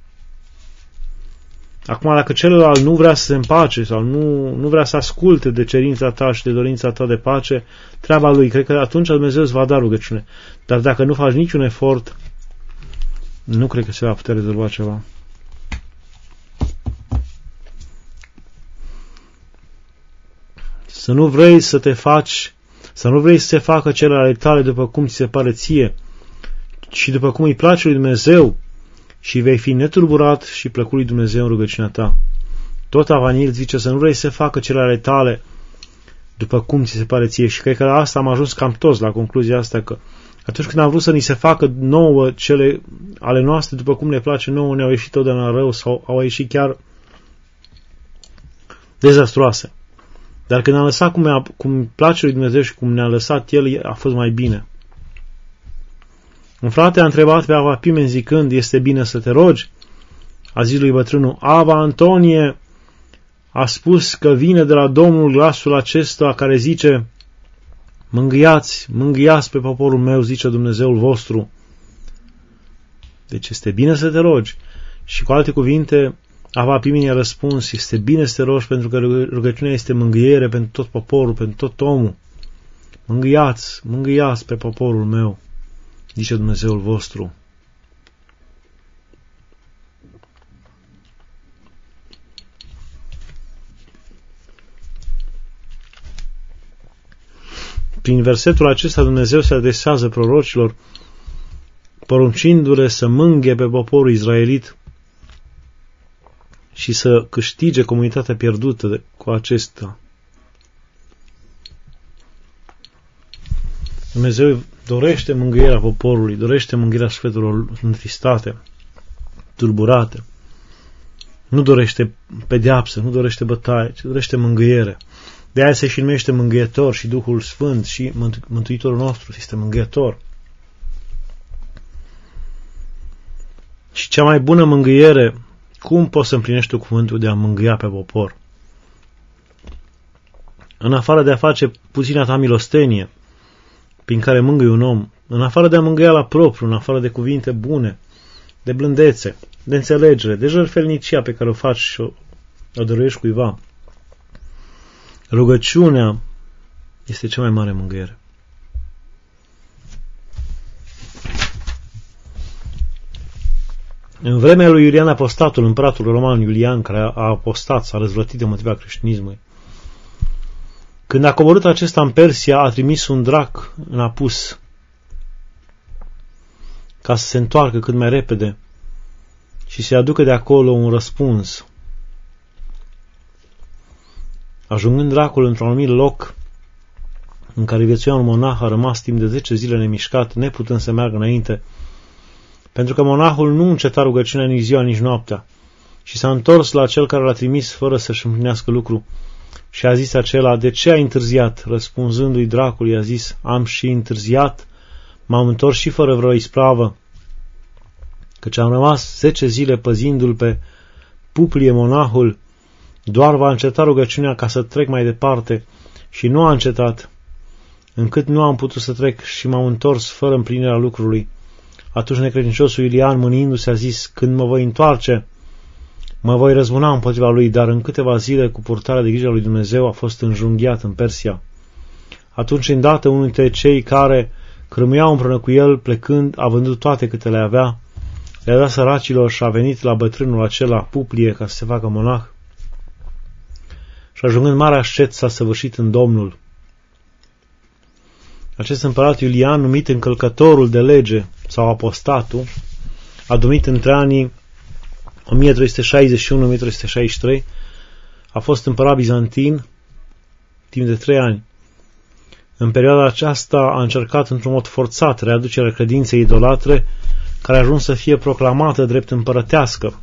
Acum, dacă celălalt nu vrea să se împace sau nu, nu vrea să asculte de cerința ta și de dorința ta de pace, treaba lui, cred că atunci Dumnezeu îți va da rugăciune. Dar dacă nu faci niciun efort, nu cred că se va putea rezolva ceva. Să nu vrei să te faci, să nu vrei să se facă cele ale tale după cum ți se pare ție și după cum îi place lui Dumnezeu, și vei fi neturburat și plăcut lui Dumnezeu în rugăciunea ta. Tot Avanil zice să nu vrei să facă cele ale tale după cum ți se pare ție. Și cred că la asta am ajuns cam toți la concluzia asta, că atunci când am vrut să ni se facă nouă cele ale noastre după cum ne place nouă, ne-au ieșit totdeauna rău sau au ieșit chiar dezastroase. Dar când am lăsat cum, a, cum place lui Dumnezeu și cum ne-a lăsat El, a fost mai bine. Un frate a întrebat pe Ava Pimen zicând, este bine să te rogi? A zis lui bătrânul, Ava Antonie a spus că vine de la Domnul glasul acesta care zice, mângâiați, mângâiați pe poporul meu, zice Dumnezeul vostru. Deci este bine să te rogi. Și cu alte cuvinte, Ava Pimen i-a răspuns, este bine să te rogi pentru că rugăciunea este mângâiere pentru tot poporul, pentru tot omul. Mângâiați, mângâiați pe poporul meu, zice Dumnezeul vostru. Prin versetul acesta Dumnezeu se adresează prorocilor, poruncindu-le să mânghe pe poporul izraelit și să câștige comunitatea pierdută cu acesta. Dumnezeu dorește mângâierea poporului, dorește mângâierea sufletelor întristate, tulburate. Nu dorește pedeapsă, nu dorește bătaie, ci dorește mângâiere. De aia se și numește mângâietor și Duhul Sfânt și Mântu- Mântuitorul nostru este mângâietor. Și cea mai bună mângâiere, cum poți să împlinești tu cuvântul de a mângâia pe popor? În afară de a face puțina ta milostenie, prin care mângâi un om, în afară de a mângâia la propriu, în afară de cuvinte bune, de blândețe, de înțelegere, de jertfelnicia pe care o faci și o, o dăruiești cuiva, rugăciunea este cea mai mare mângâiere. În vremea lui Iulian Apostatul, împăratul roman Iulian, care a apostat, s-a răzvrătit împotriva creștinismului, când a coborât acesta în Persia, a trimis un drac în Apus ca să se întoarcă cât mai repede și să-i aducă de acolo un răspuns. Ajungând dracul într-un anumit loc în care viețuia un monah, a rămas timp de zece zile nemișcat, neputând să meargă înainte, pentru că monahul nu înceta rugăciunea nici ziua, nici noaptea, și s-a întors la cel care l-a trimis fără să-și împlinească lucru. Și a zis acela, de ce ai întârziat? Răspunzându-i dracul, i-a zis, am și întârziat, m-am întors și fără vreo ispravă, căci am rămas zece zile păzindu-l pe Publie monahul, doar va înceta rugăciunea ca să trec mai departe și nu a încetat, încât nu am putut să trec și m-am întors fără împlinirea lucrului. Atunci necredinciosul Iulian, mâniindu-se, a zis, când mă voi întoarce, mă voi răzbuna împotriva lui, dar în câteva zile, cu purtarea de grijă lui Dumnezeu, a fost înjunghiat în Persia. Atunci, îndată, unul dintre cei care crâmuiau împreună cu el, plecând, a vândut toate câte le avea, le-a dat săracilor și a venit la bătrânul acela, Publie, ca să se facă monah. Și ajungând mare ascet, s-a săvârșit în Domnul. Acest împărat Iulian, numit încălcătorul de lege sau apostatul, a domnit între anii o mie trei sute șaizeci și unu - o mie trei sute șaizeci și trei, a fost împărat bizantin timp de trei ani. În perioada aceasta a încercat într-un mod forțat readucerea credinței idolatre, care a ajuns să fie proclamată drept împărătească.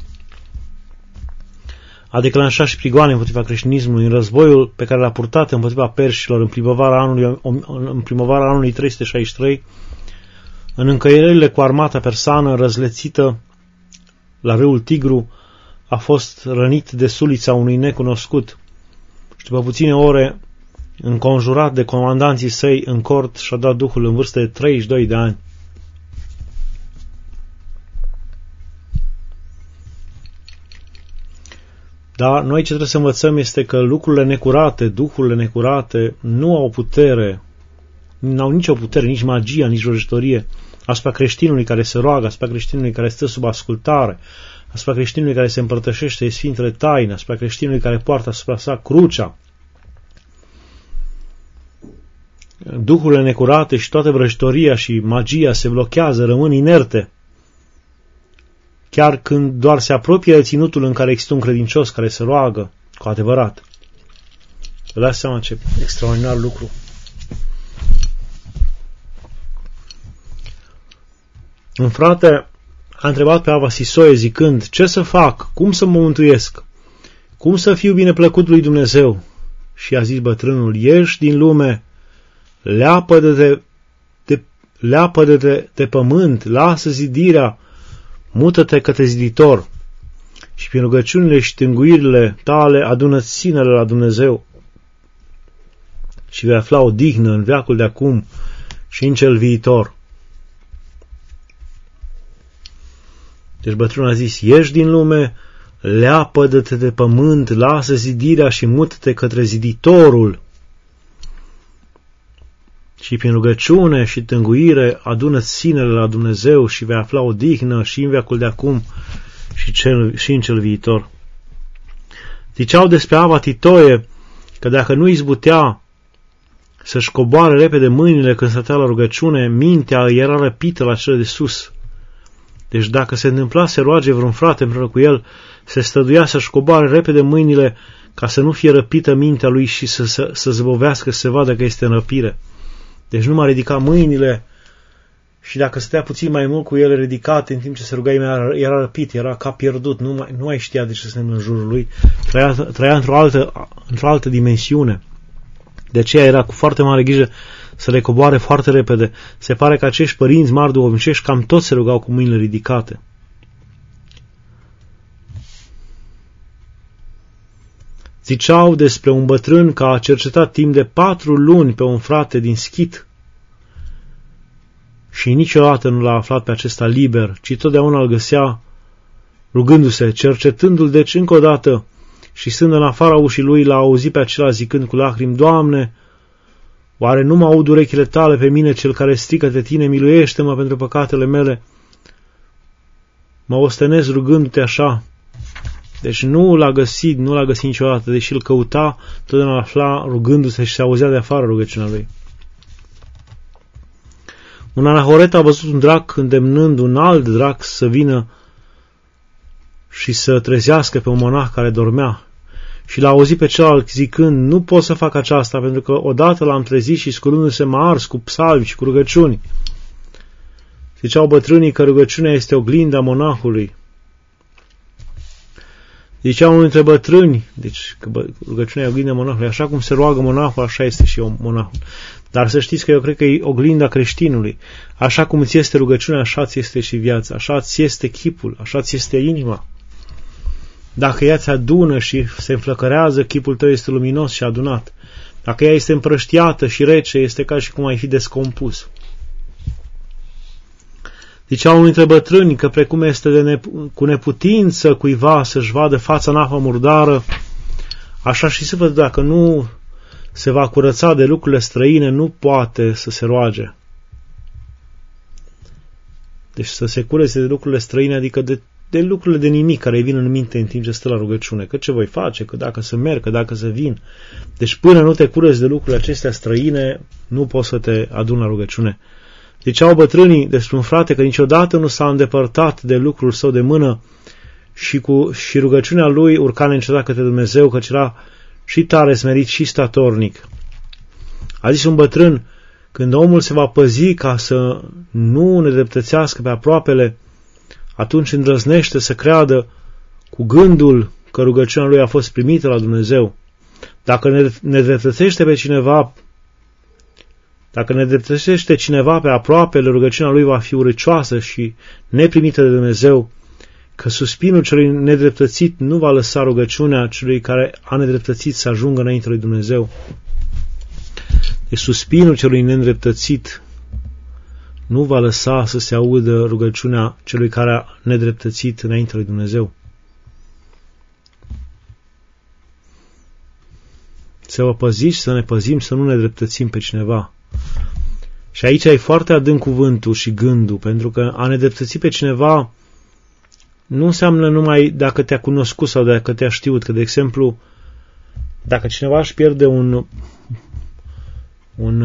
A declanșat și prigoane împotriva creștinismului în războiul pe care l-a purtat împotriva perșilor în primăvara anului, în primăvara anului trei sute șaizeci și trei, în încăierile cu armata persană răzlețită la râul Tigru, a fost rănit de sulița unui necunoscut și după puține ore, înconjurat de comandanții săi în cort, și-a dat Duhul în vârstă de treizeci și doi de ani. Dar noi ce trebuie să învățăm este că lucrurile necurate, duhurile necurate, nu au putere, nu au nicio putere, nici magia, nici vrăjitorie asupra creștinului care se roagă, asupra creștinului care stă sub ascultare, asupra creștinului care se împărtășește Sfintele Taine, asupra creștinului care poartă asupra sa crucea. Duhurile necurate și toată vrăjitoria și magia se blochează, rămân inerte. Chiar când doar se apropie ținutul în care există un credincios care se roagă cu adevărat. Vă dați seama ce extraordinar lucru. Un frate a întrebat pe Ava Sisoie zicând, ce să fac? Cum să mă mântuiesc? Cum să fiu bineplăcut lui Dumnezeu? Și a zis bătrânul, ieși din lume, leapă-de de, leapă de, de pământ, lasă zidirea, mută-te către ziditor și prin rugăciunile și tânguirile tale adună-ți sinele la Dumnezeu și vei afla o dihnă în veacul de acum și în cel viitor. Deci bătrânul a zis, ieși din lume, leapă-de-te de pământ, lasă zidirea și mută-te către ziditorul și prin rugăciune și tânguire adună-ți sinele la Dumnezeu și vei afla o dihnă și în veacul de acum și, cel, și în cel viitor. Ziceau despre Ava Titoie că dacă nu izbutea să-și coboare repede mâinile când stătea la rugăciune, mintea îi era răpită la cele de sus. Deci dacă se întâmpla să roage vreun frate împreună cu el, se străduia să-și coboare repede mâinile ca să nu fie răpită mintea lui și să, să, să zăbovească, să se vadă că este în răpire. Deci nu m-a ridicat mâinile și dacă stătea puțin mai mult cu ele ridicate în timp ce se ruga, era, era răpit, era ca pierdut, nu mai, nu mai știa de ce se întâmplă în jurul lui, trăia, trăia într-o altă, într-o altă dimensiune. De aceea era cu foarte mare grijă să le coboare foarte repede. Se pare că acești părinți mari duhovnicești cam toți se rugau cu mâinile ridicate. Ziceau despre un bătrân că a cercetat timp de patru luni pe un frate din Schit și niciodată nu l-a aflat pe acesta liber, ci totdeauna îl găsea rugându-se, cercetându-l deci încă o dată și stând în afara ușii lui, l-a auzit pe acela zicând cu lacrimi: Doamne, oare nu mă aud urechile tale pe mine, cel care strică de tine, miluiește-mă pentru păcatele mele? Mă ostenesc rugându-te așa. Deci nu l-a găsit, nu l-a găsit niciodată, deși îl căuta, totdeauna afla rugându-se și se auzea de afară rugăciunea lui. Un anahoret a văzut un drac îndemnând un alt drac să vină și să trezească pe un monah care dormea. Și l-a auzit pe celălalt zicând: nu pot să fac aceasta, pentru că odată l-am trezit și sculându-se m-a ars cu psalmi și cu rugăciuni. Ziceau bătrânii că rugăciunea este oglinda monahului. Zicea unul dintre bătrâni, deci că rugăciunea e oglinda monahului, așa cum se roagă monahul, așa este și eu monahul. Dar să știți că eu cred că e oglinda creștinului. Așa cum ți este rugăciunea, așa ți este și viața, așa ți este chipul, așa ți este inima. Dacă ea ți adună și se înflăcărează, chipul tău este luminos și adunat. Dacă ea este împrăștiată și rece, este ca și cum ai fi descompus. Zicea unul dintre bătrâni că precum este de nep- cu neputință cuiva să-și vadă fața în apă murdară, așa și sufletul, dacă nu se va curăța de lucrurile străine, nu poate să se roage. Deci să se curățe de lucrurile străine, adică de, de lucrurile de nimic care îi vin în minte în timp ce stă la rugăciune. Că ce voi face, că dacă să merg, că dacă să vin. Deci până nu te curăți de lucrurile acestea străine, nu poți să te aduni la rugăciune. Ziceau bătrânii despre un frate că niciodată nu s-a îndepărtat de lucrul său de mână și, cu, și rugăciunea lui urca neîncetat către Dumnezeu, căci era și tare smerit și statornic. A zis un bătrân: când omul se va păzi ca să nu nedreptățească pe aproapele, atunci îndrăznește să creadă cu gândul că rugăciunea lui a fost primită la Dumnezeu. Dacă nedreptățește pe cineva, Dacă nedreptățește cineva pe aproapele, rugăciunea lui va fi urâcioasă și neprimită de Dumnezeu, că suspinul celui nedreptățit nu va lăsa rugăciunea celui care a nedreptățit să ajungă înainte lui Dumnezeu. Deci suspinul celui nedreptățit nu va lăsa să se audă rugăciunea celui care a nedreptățit înainte lui Dumnezeu. Să vă păziți, să ne păzim, să nu ne dreptățim pe cineva. Și aici e foarte adânc cuvântul și gândul, pentru că a nedreptăți pe cineva nu înseamnă numai dacă te-a cunoscut sau dacă te-a știut, că, de exemplu, dacă cineva își pierde un, un,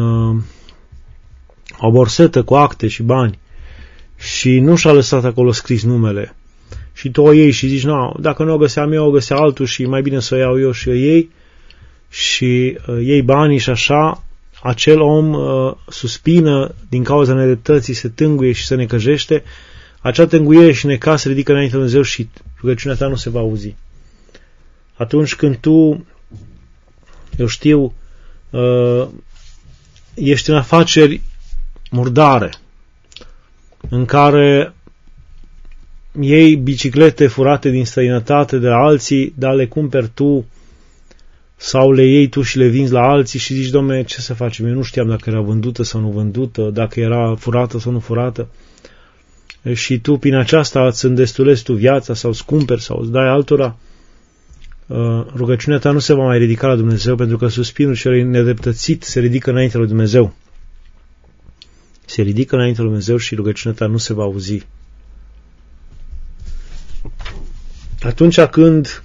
o borsetă cu acte și bani și nu și-a lăsat acolo scris numele și tu o iei și zici: nu, dacă nu o găseam eu, o găsea altul și mai bine să o iau eu, și o iei și uh, iei banii și așa, acel om uh, suspină din cauza nedreptății, se tânguie și se necăjește, acea tânguire și necaz se ridică înainte de Dumnezeu și rugăciunea ta nu se va auzi. Atunci când tu, eu știu, uh, ești în afaceri murdare, în care iei biciclete furate din străinătate de la alții, dar le cumperi tu, sau le iei tu și le vinzi la alții și zici: Dom'le, ce să facem? Eu nu știam dacă era vândută sau nu vândută, dacă era furată sau nu furată. Și tu, prin aceasta, îți îndestulezi tu viața sau îți cumperi sau îți dai altora. Rugăciunea ta nu se va mai ridica la Dumnezeu, pentru că suspinul celui nedreptățit se ridică înainte lui Dumnezeu. Se ridică înainte lui Dumnezeu și rugăciunea ta nu se va auzi. Atunci când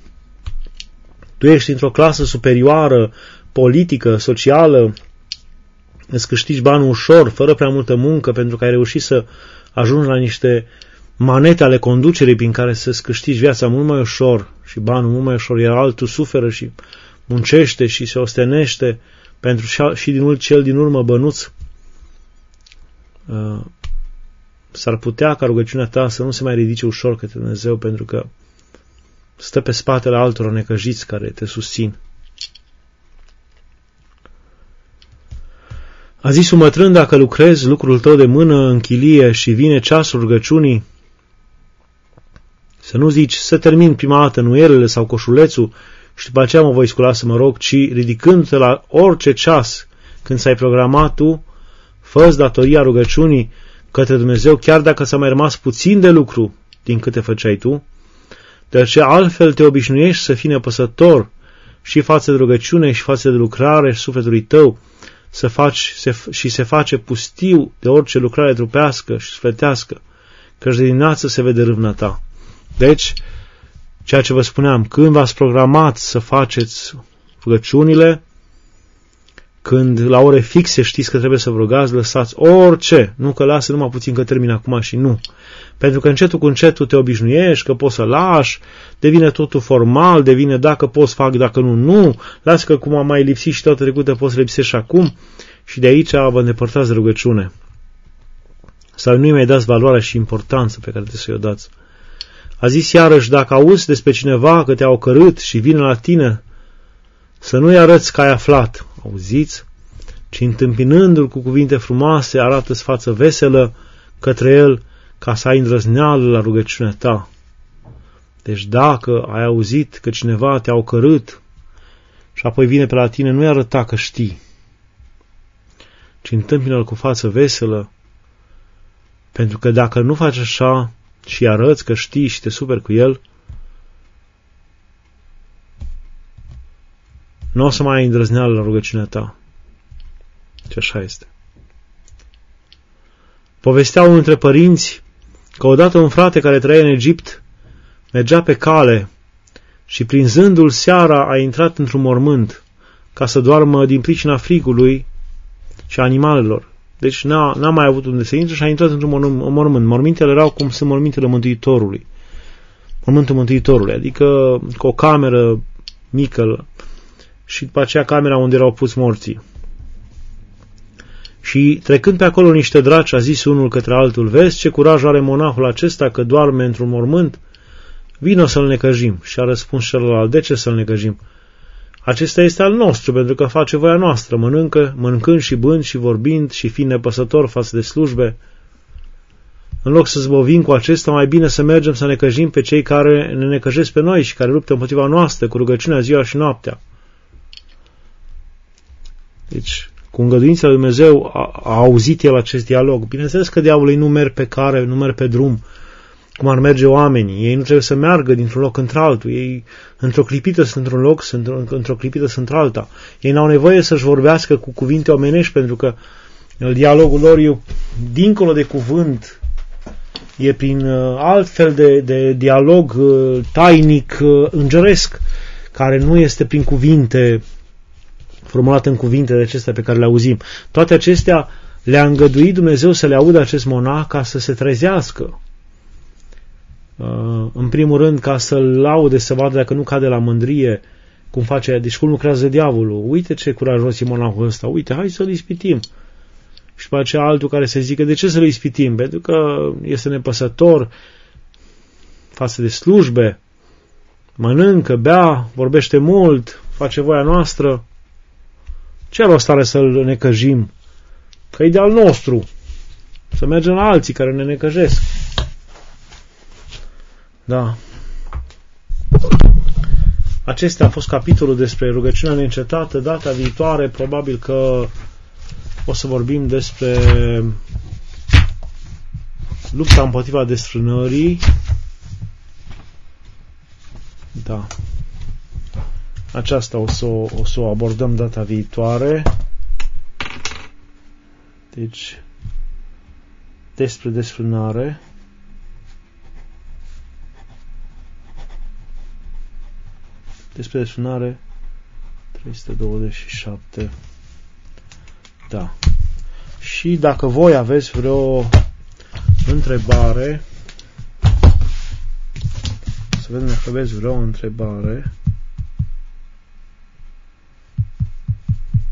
tu ești într-o clasă superioară, politică, socială, îți câștigi bani ușor, fără prea multă muncă, pentru că ai reușit să ajungi la niște manete ale conducerii prin care să-ți câștigi viața mult mai ușor și banul mult mai ușor, iar altul suferă și muncește și se ostenește pentru și din cel din urmă bănuț. s-ar putea ca rugăciunea ta să nu se mai ridice ușor către Dumnezeu, pentru că stă pe spatele altor necăjiți care te susțin. A zis un bătrân, dacă lucrezi lucrul tău de mână în chilie și vine ceasul rugăciunii, să nu zici să termin prima dată nuierele sau coșulețul și după aceea mă voi scula să mă rog, ci ridicându-te la orice ceas când ți-ai programat tu, fă-ți datoria rugăciunii către Dumnezeu, chiar dacă ți-a mai rămas puțin de lucru din câte făceai tu, deoarece altfel te obișnuiești să fii nepăsător și față de rugăciune și față de lucrare sufletului tău, să faci se, și se face pustiu de orice lucrare trupească și sufletească, căci de dimineață se vede râvna ta. Deci, ceea ce vă spuneam, când v-ați programat să faceți rugăciunile, când la ore fixe știți că trebuie să vă rugați, lăsați orice, nu că lasă numai puțin că termin acum și nu. Pentru că încetul cu încetul te obișnuiești, că poți să lași, devine totul formal, devine dacă poți fac, dacă nu, nu, lasă că cum am mai lipsit și toată trecută poți să lipsești și acum și de aici vă îndepărtați de rugăciune. Sau nu-i mai dați valoarea și importanța pe care trebuie să-i o dați. A zis iarăși, dacă auzi despre cineva că te-a ocărât și vine la tine, să nu-i arăți că ai aflat, auziți, ci întâmpinându-l cu cuvinte frumoase, arată-ți față veselă către el, ca să ai îndrăzneală la rugăciunea ta. Deci dacă ai auzit că cineva te-a ocărât și apoi vine pe la tine, nu-i arăta că știi, ci întâmpină-l cu față veselă, pentru că dacă nu faci așa și arăți că știi și te superi cu el, nu o să mai ai îndrăzneală la rugăciunea ta. Și așa este. Povestea unul dintre părinți că odată un frate care trăia în Egipt mergea pe cale și prinzându-l seara a intrat într-un mormânt ca să doarmă din pricina frigului și animalelor. Deci n-a, n-a mai avut unde să intre și a intrat într-un mormânt. Mormintele erau cum sunt mormintele Mântuitorului. Mormântul Mântuitorului, adică cu o cameră mică și după aceea camera unde erau pus morții. Și trecând pe acolo niște draci, a zis unul către altul, vezi ce curaj are monahul acesta că doarme într-un mormânt? Vino să-l necăjim. Și a răspuns celălalt, de ce să-l necăjim? Acesta este al nostru, pentru că face voia noastră, mănâncă, mâncând și bând și vorbind și fiind nepăsător față de slujbe. În loc să zbovim cu acesta, mai bine să mergem să necăjim pe cei care ne necăjesc pe noi și care luptă împotriva noastră cu rugăciunea ziua și noaptea. Deci, cu îngăduința lui Dumnezeu a, a auzit el acest dialog. Bineînțeles că diavolii nu merg pe care, nu merg pe drum, cum ar merge oamenii. Ei nu trebuie să meargă dintr-un loc într-altul. Ei într-o clipită sunt într-un loc, sunt într-o clipită sunt într-alta. Ei n-au nevoie să-și vorbească cu cuvinte omenești, pentru că dialogul lor e dincolo de cuvânt, e prin alt fel de, de dialog tainic, îngeresc, care nu este prin cuvinte, formulat în cuvintele acestea pe care le auzim. Toate acestea le-a îngăduit Dumnezeu să le audă acest monah ca să se trezească. În primul rând ca să-l laude, să vadă dacă nu cade la mândrie, cum face, deci cum lucrează diavolul. Uite ce curajos e monahul ăsta, uite, hai să-l ispitim. Și după aceea altul care se zică, de ce să-l ispitim? Pentru că este nepăsător față de slujbe, mănâncă, bea, vorbește mult, face voia noastră. Ce rost are să-l necăjim? Că e de-al nostru. Să mergem la alții care ne necăjesc. Da. Acesta a fost capitolul despre rugăciunea neîncetată. Data viitoare probabil că o să vorbim despre lupta împotriva desfrânării. Da. Aceasta o să, o, o să o abordăm data viitoare. Deci, despre desfrânare. Despre desfrânare trei sute douăzeci și șapte. Da. Și dacă voi aveți vreo întrebare, să vedem dacă aveți vreo întrebare.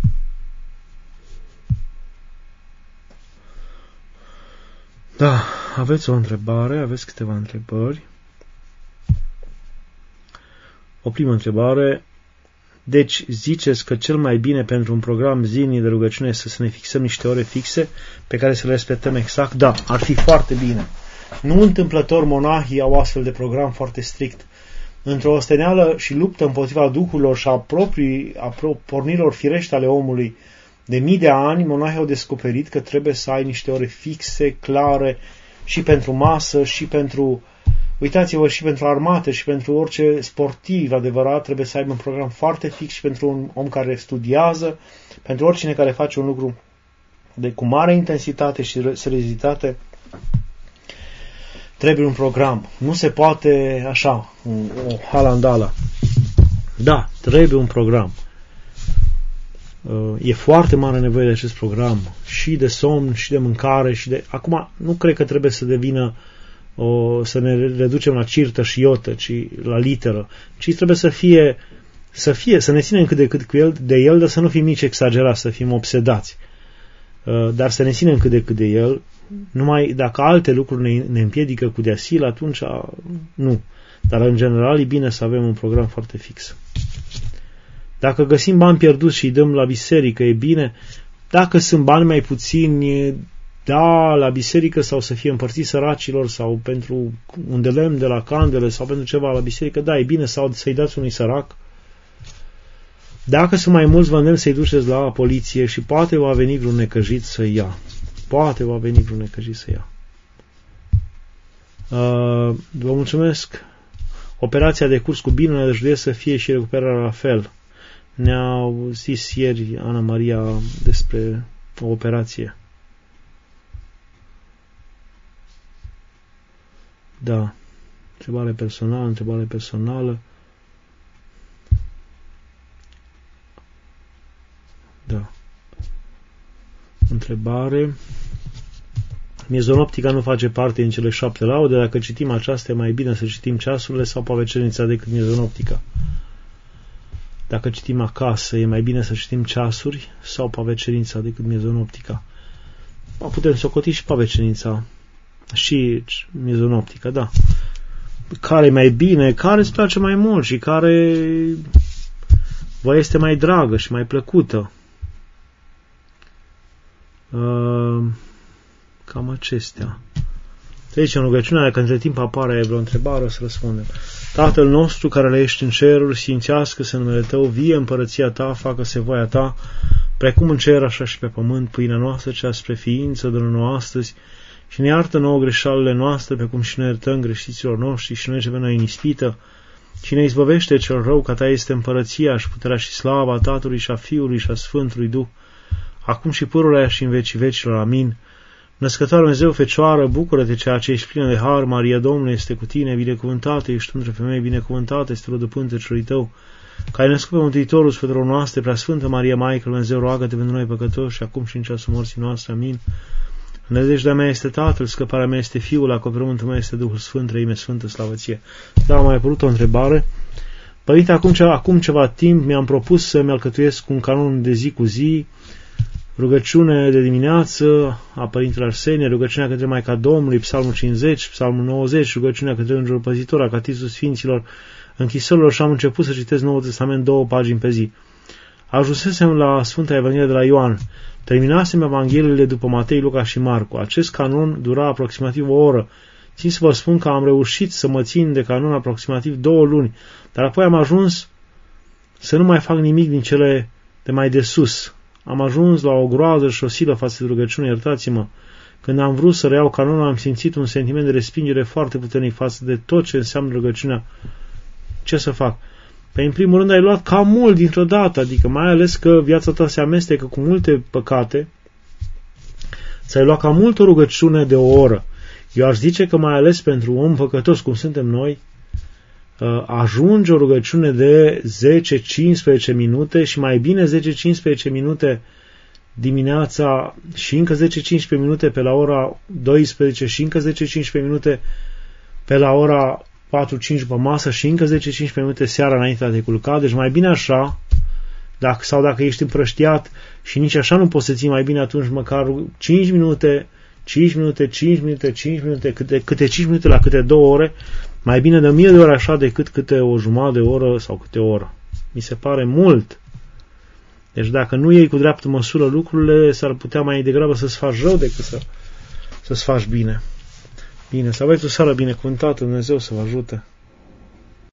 Da, aveți o întrebare, aveți câteva întrebări. O primă întrebare. Deci ziceți că cel mai bine pentru un program zilnic de rugăciune este să ne fixăm niște ore fixe pe care să le respectăm exact? Da, ar fi foarte bine. Nu întâmplător monahii au astfel de program foarte strict. Într-o osteneală și luptă împotriva duhurilor și a proprii, a pro, pornirilor firești ale omului de mii de ani, monahii au descoperit că trebuie să ai niște ore fixe, clare, și pentru masă, și pentru, uitați-vă, și pentru armate, și pentru orice sportiv adevărat, trebuie să aibă un program foarte fix, și pentru un om care studiază, pentru oricine care face un lucru de cu mare intensitate și seriozitate, trebuie un program. Nu se poate așa, o halandala. Da, trebuie un program. E foarte mare nevoie de acest program, și de somn, și de mâncare, și de... Acum, nu cred că trebuie să devină, o, să ne reducem la cirtă și iotă, ci la literă, ci trebuie să fie, să fie, să ne ținem cât de cât cu el, de el, dar să nu fim nici exagerați, să fim obsedați. Dar să ne ținem cât de cât de el, numai dacă alte lucruri ne, ne împiedică cu deasil, atunci nu. Dar în general e bine să avem un program foarte fix. Dacă găsim bani pierduți și îi dăm la biserică, e bine. Dacă sunt bani mai puțini, da, la biserică, sau să fie împărțiți săracilor, sau pentru un de lemn de la candele, sau pentru ceva la biserică, da, e bine, sau să-i dați unui sărac. Dacă sunt mai mulți, vă îndemn să-i duceți la poliție și poate va veni vreun necăjit să ia. Poate va veni vreun necăjit să ia. Uh, vă mulțumesc. Operația de curs cu bine ne ajută să fie și recuperarea la fel. Ne-au zis ieri Ana Maria despre o operație. Da. Întrebare personală, întrebare personală. Da. Întrebare. Miezonoptica nu face parte din cele șapte laude. Dacă citim aceasta, e mai bine să citim ceasurile sau pavecenița decât miezonoptica? Dacă citim acasă, e mai bine să citim ceasuri sau pavecenița decât miezonoptica? Putem socoti și pavecenița și miezonoptica, da. Care e mai bine, care îți place mai mult și care vă este mai dragă și mai plăcută? Uh, cam acestea. Deci, în rugăciunea, dacă între timp apare vreo întrebare, o să răspundem. Tatăl nostru care le ești în ceruri, sfințească-se numele Tău, vie împărăția Ta, facă-se voia Ta, precum în cer, așa și pe pământ. Pâinea noastră, cea spre ființă, dă-ne nouă astăzi, și ne iartă nouă greșalele noastre, precum și ne iertăm greșiților noștri, și nu ne ceva noi în ispită, și ne izbăvește cel rău, că Ta este împărăția și puterea și slava Tatălui și a Fiului și a Sfântului Duh, acum și pururea și în vecii vecilor. Amin. Născătoare Dumnezeu, Fecioară, bucură-te, ceea ce ești plină de har, Maria Domnului este cu tine, binecuvântată ești între femei, binecuvântată este rodul pântecelui tău, că ai născut pe Mântuitorul Sfântul noastre, Preasfântă Maria, Maică lui Dumnezeu, roagă-te pentru noi păcătoși, și acum și în ceasul morții noastre. Amin. Nădejdea mea este Tatăl, scăparea mea este Fiul, acoperământul meu este Duhul Sfânt, Treime Sfântă, slavă ție. Da, am mai apărut o întrebare. Părinte, acum ceva, acum ceva timp mi-am propus să-mi alcătuiesc un canon de zi cu zi, rugăciune de dimineață a Părintele Arsenie, rugăciunea către Maica Domnului, Psalmul cincizeci, Psalmul nouăzeci, rugăciunea către Îngerul Păzitor, Acatistul Sfinților, închisorilor, și am început să citesc Noul Testament două pagini pe zi. Ajunsesem la Sfânta Evanghelie de la Ioan. Terminasem Evangheliile după Matei, Luca și Marcu. Acest canon dura aproximativ o oră. Țin să vă spun că am reușit să mă țin de canon aproximativ două luni, dar apoi am ajuns să nu mai fac nimic din cele de mai de sus. Am ajuns la o groază și o silă față de rugăciune, iertați-mă. Când am vrut să reiau canonul, am simțit un sentiment de respingere foarte puternic față de tot ce înseamnă rugăciunea. Ce să fac? Păi, în primul rând, ai luat cam mult dintr-o dată, adică mai ales că viața ta se amestecă cu multe păcate, ți-ai luat cam mult o rugăciune de o oră. Eu aș zice că mai ales pentru om păcătos, cum suntem noi, ajunge o rugăciune de zece cincisprezece minute și mai bine zece cincisprezece minute dimineața și încă zece cincisprezece minute pe la ora douăsprezece și încă zece cincisprezece minute pe la ora patru cinci după masă și încă zece cincisprezece minute seara înainte de a te culca. Deci mai bine așa, dacă, sau dacă ești împrăștiat și nici așa nu poți să ții, mai bine atunci măcar cinci minute, cinci minute, cinci minute, cinci minute, câte, câte cinci minute la câte două ore, mai bine de mie de ori așa decât câte o jumătate de oră sau câte o oră. Mi se pare mult. Deci dacă nu iei cu dreaptă măsură lucrurile, s-ar putea mai degrabă să-ți faci rău decât să, să-ți faci bine. Bine, să aveți o seară binecuvântată, Dumnezeu să vă ajute.